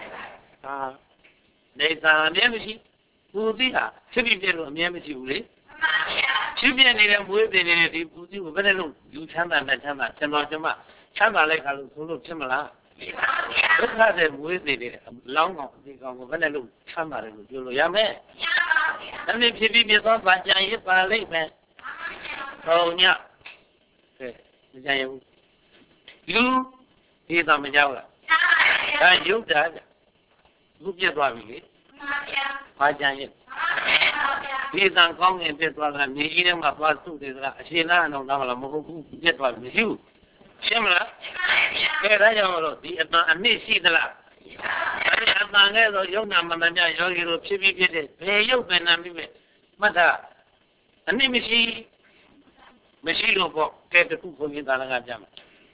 နေသာအမြဲမရှိပူတိဟာဖြစ်ဖြစ်ပြလို့အမြဲမရှိဘူးလေဖြစ်ပြနေတဲ့မွေးတင်နေတဲ့ဒီပူတိကိုဘယ်နဲ့လို့ယူချမ်းသာနဲ့ချမ်းသာကျွန်တော်ချမ်းသာလိုက်ခါလို့ဆိုလို့ဖြစ်မလားဒုက္ခတဲ့မွေးတင်နေတဲ့လောင်းကောင်ဒီကောင်ကိုဘယ်နဲ့လို့ချမ်းသာတယ်လို့ပြောလို့ရမယ်ဒါနဲ့ဖြစ်ဖြစ်ပြသွားပါကြံရပါလိမ့်မယ်ဟုတ်ညကဲမကြံရဘူးလူဒီတော့မကြောက်လားဒါရုပ်တာလူပြတ်သွားပြီလေဘာကြံရဒီတန်ကောင်းရင်ပြတ်သွားတာမြေကြီးထဲမှာသွားစုတယ်ဆိုတာအရှင်နာအောင်တော့မဟုတ်ဘူးပြတ်သွားပြီမရှိဘူးရှင်းမလားကဲဒါကြောင့်မလို့ဒီအတန်အနည်းရှိသလားအဲ့ဒီအတန်ကဲဆိုယုံနာမမမြယောဂီတို့ဖြစ်ဖြစ်တဲ့ဘယ်ယုတ်ပဲနာမိပဲမှတ်တာအနည်းမရှိလို့ပေါ့ကဲတခုဘုန်းကြီးသာလကပြမယ်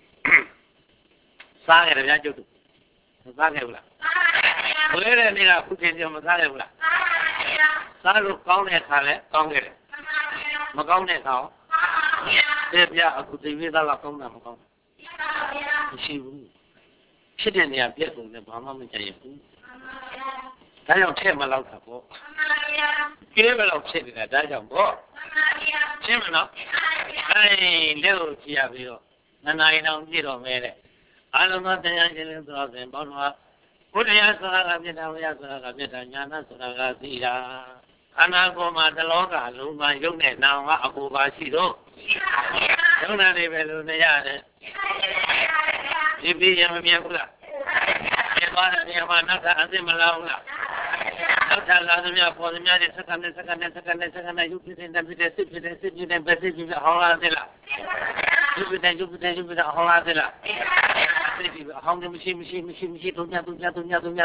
စားရတယ်ဗျာကျုပ်တို့မစားခဲ့ဘူးလားဘယ်တဲ့နေ့ကခုချိန်ကျမစားခဲ့ဘူးလားစားလို့ကောင်းတဲ့ခါလဲကောင်းခဲ့တယ်မကောင်းတဲ့ခါရောကပြအခုသိပြီးသားလားကောင်းတာမကောင်းမရှိဘူးဖြစ်တဲ့နေရာပြက်ကုန်တယ်ဘာမှမကြည့်ဘူးဒါကြောင့်ထဲ့မလောက်တာပေါ့ကဲဘယ်လောက်ဖြစ်နေတာဒါကြောင့်ပေါ့ရှင်းမလားလက်ကိုကြည့်ရပြီးတော့နာရီတောင်ပြည့်တော့မဲတဲ့အားလုံးသောတရားရှင်တွေဆိုတော့ဆိုရင်ဘောတော်ဘုရားဆိုတာကပြတာဝရဆိုတာကပြတာညာနာဆိုတာကသိတာအနာကောမှာတလောကလုံးမှာရုပ်နဲ့နာမ်ကအကိုပါရှိတော့ရုပ်နာတွေပဲလို့နေရတယ်ဒီပြရင်မမြင်ဘူးလားပြသွားတဲ့နေရာမှာနောက်ထပ်အသိမလားဘူးလားနောက်ထပ်လာသမျှပေါ်သမျှတွေစက္ကန့်နဲ့ရုပ်ဖြစ်တဲ့စစ်ဖြစ်တဲ့ဗက်စစ်ဖြစ်တဲ့ဟောင်းလာသေးလားရုပ်ဖြစ်တဲ့ဟောင်းလာသေးလားသိပြီဟောင်းတယ်မရှိတုံညကြီးပဲ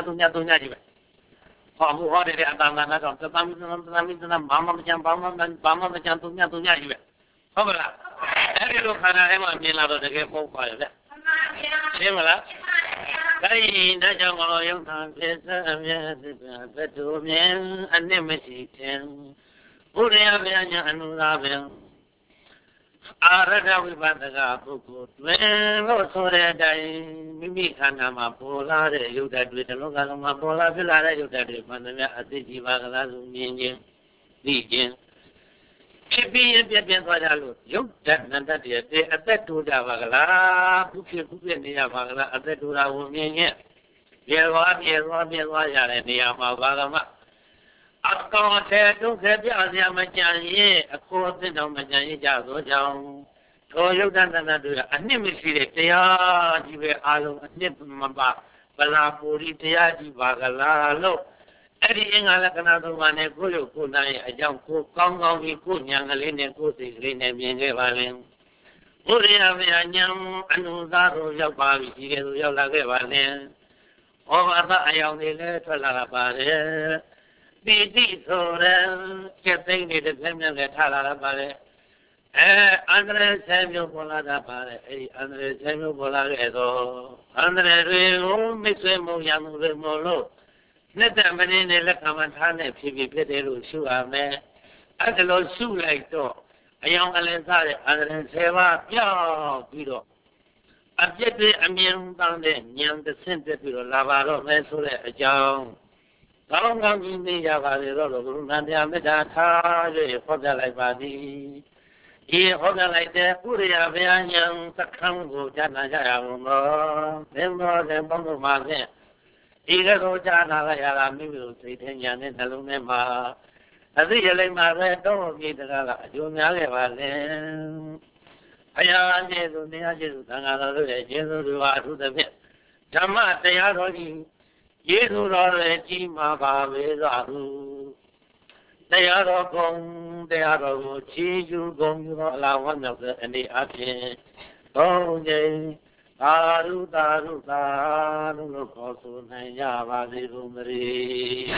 ဟောဘူးဟောတယ်အတန်တန်တော့တမီဘာမှမကြံတုံညကြီးပဲဟုတ်ပါလားအဲ့ဒီလိုခန္ဓာထဲမှာမြင်လာတော့တကယ်ပုတ်ပါရဲ့ဗျရှင်းမလားဒါကြောင့်မလို့ယုံနာဖြစ်စအမြဲသစ္စာဘတ်တော်မြင်အနှစ်မရှိခြင်းဘုရားဗျာညာအနုသာပင်အာရထဝိပဿနာပုဂ္ဂိုလ်တွင်လို့ဆိုတဲ့အတိုင်းမိမိခန္ဓာမှာပေါ်လာတဲ့ယုတ်ဓာတ်တွေတလောကလုံးမှာပေါ်လာဖြစ်လာတဲ့ယုတ်ဓာတ်တွေမှန်သမျှအသိကြည်ပါကလားဆိုမြင်ခြင်းသိခြင်းဖြစ်ပြီးပြည့်သွားကြလို့ယုတ်ဓာတ်နန္တတည်းအသက်တိုးကြပါကလားခုဖြစ်နေရပါကလားအသက်တိုးတာကိုမြင်ခြင်းပြေသွားရတဲ့နေရာမှာဘာကမှအကောင်ထဲဒုက္ခပြစရာမကြံရင်အခေါ်အသင့်တော်မကြံရင်ကြသောကြောင့်ထိုယုတ်တဏ္ဍတွေအနှစ်မရှိတဲ့တရားကြီးပဲအလုံးအနှစ်မပါဗလာပူရီတရားကြီးပါကလားလို့အဲ့ဒီအင်္ဂါလက္ခဏာသုံးပါးနဲ့ကိုယ်ရုပ်ကိုယ်နာရဲ့အကြောင်းကိုကောင်းပြီးကိုဉာဏ်ကလေးနဲ့ကိုယ်စိတ်ကလေးနဲ့မြင်ခဲ့ပါလေဘုရားဗျာဉာဏ်အနုသာတို့ရောက်ပါပြီဒီကဲဆိုရောက်လာခဲ့ပါလေဩဘာသာအယောင်တွေလည်းထွက်လာပါတယ်ပီတိဆိုတဲ့ကျက်သိမ့်နေတဲ့ပြင်းပြလည်းထားလာပါတယ်အန္တရာယ်ဆယ်မျိုးပေါ်လာတာပါတယ်အဲဒီအန္တရာယ်ဆယ်မျိုးပေါ်လာခဲ့တော့အန္တရာယ်တွေကိုမိတ်ဆွေမုံရမှုတွေမလို့နှစ်သက်မင်းနဲ့လက်ခံမထားနဲ့ဖြစ်ဖြစ်တယ်လို့ရှုရမယ်အဲ့ဒါလို့ရှုလိုက်တော့အယောင်အလင်းစားတဲ့အန္တရာယ်ဆယ်ပါးပြောက်ပြီးတော့အပြစ်တွေအမြင်တမ်းတဲ့ဉာဏ်တစ်ဆင့်တက်ပြီးတော့လာပါတော့မယ်ဆိုတဲ့အကြောင်းကောင်းကောင်းကြီးသိကြပါလေတော့ဘုရားတရားမေတ္တာထား၍ဟောပြလိုက်ပါသည်ဒီဟောပြလိုက်တဲ့ပုရိယဘုရားဉာဏ်သက္ကံကိုကြားနာကြရအောင်လို့သင်္ဘောတဲ့ဘုံတို့မှာဖြင့်ဒီကကိုကြားနာလိုက်ရတာမိမိတို့စိတ်ထဲဉာဏ်နဲ့နှလုံးထဲမှာအသိရလိမ့်မှာပဲတော့မြေတကားကအကျိုးများခဲ့ပါလေဘုရားကျေးဇူးတရားကျေးဇူးသံဃာတော်တို့ရဲ့ကျေးဇူးတွေဟာအထူးသဖြင့်ဓမ္မတရားတော်ကြီးယေရှုတော်ရဲ့ကြီးမာပါပဲသာဟုတရားတော်ကိုချီးကျူးဂုဏ်ပြုတော်အလားဝတ်မြောက်တဲ့အနေအချင်းသုံးကြိမ်သာဓုလို့ခေါ်ဆိုနိုင်ကြပါစေကုန်သတည်း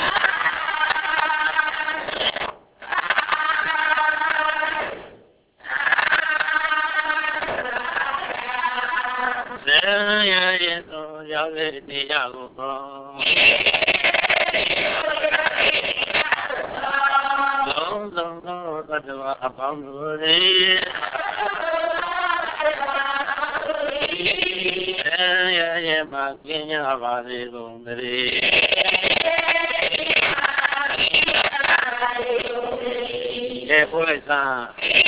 ရဲ့တော်ရောက်တဲ့နေရာကိုလုံးစုံသောသတ္တဝါအပေါင်းတို့ရဲ့မှာကျင်းကြပါစေကုန်သတည်းရဲ့ဘုရားဆာ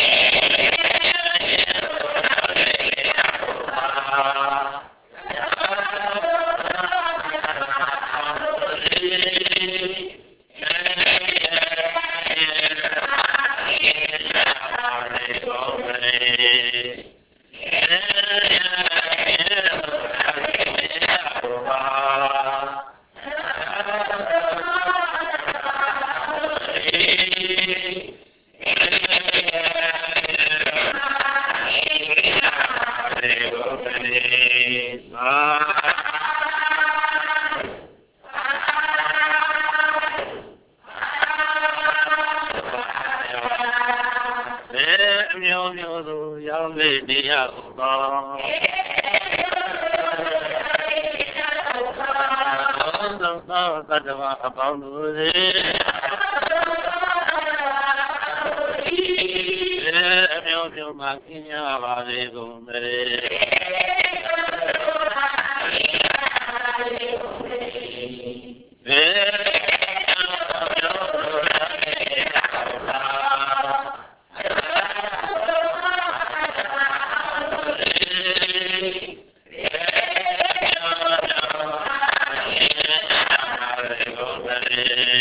သတ္တဝါအပေါင်းတို့သည်အမျိုးပြောပြောမှကင်းကြပါစေကုန်သတည်း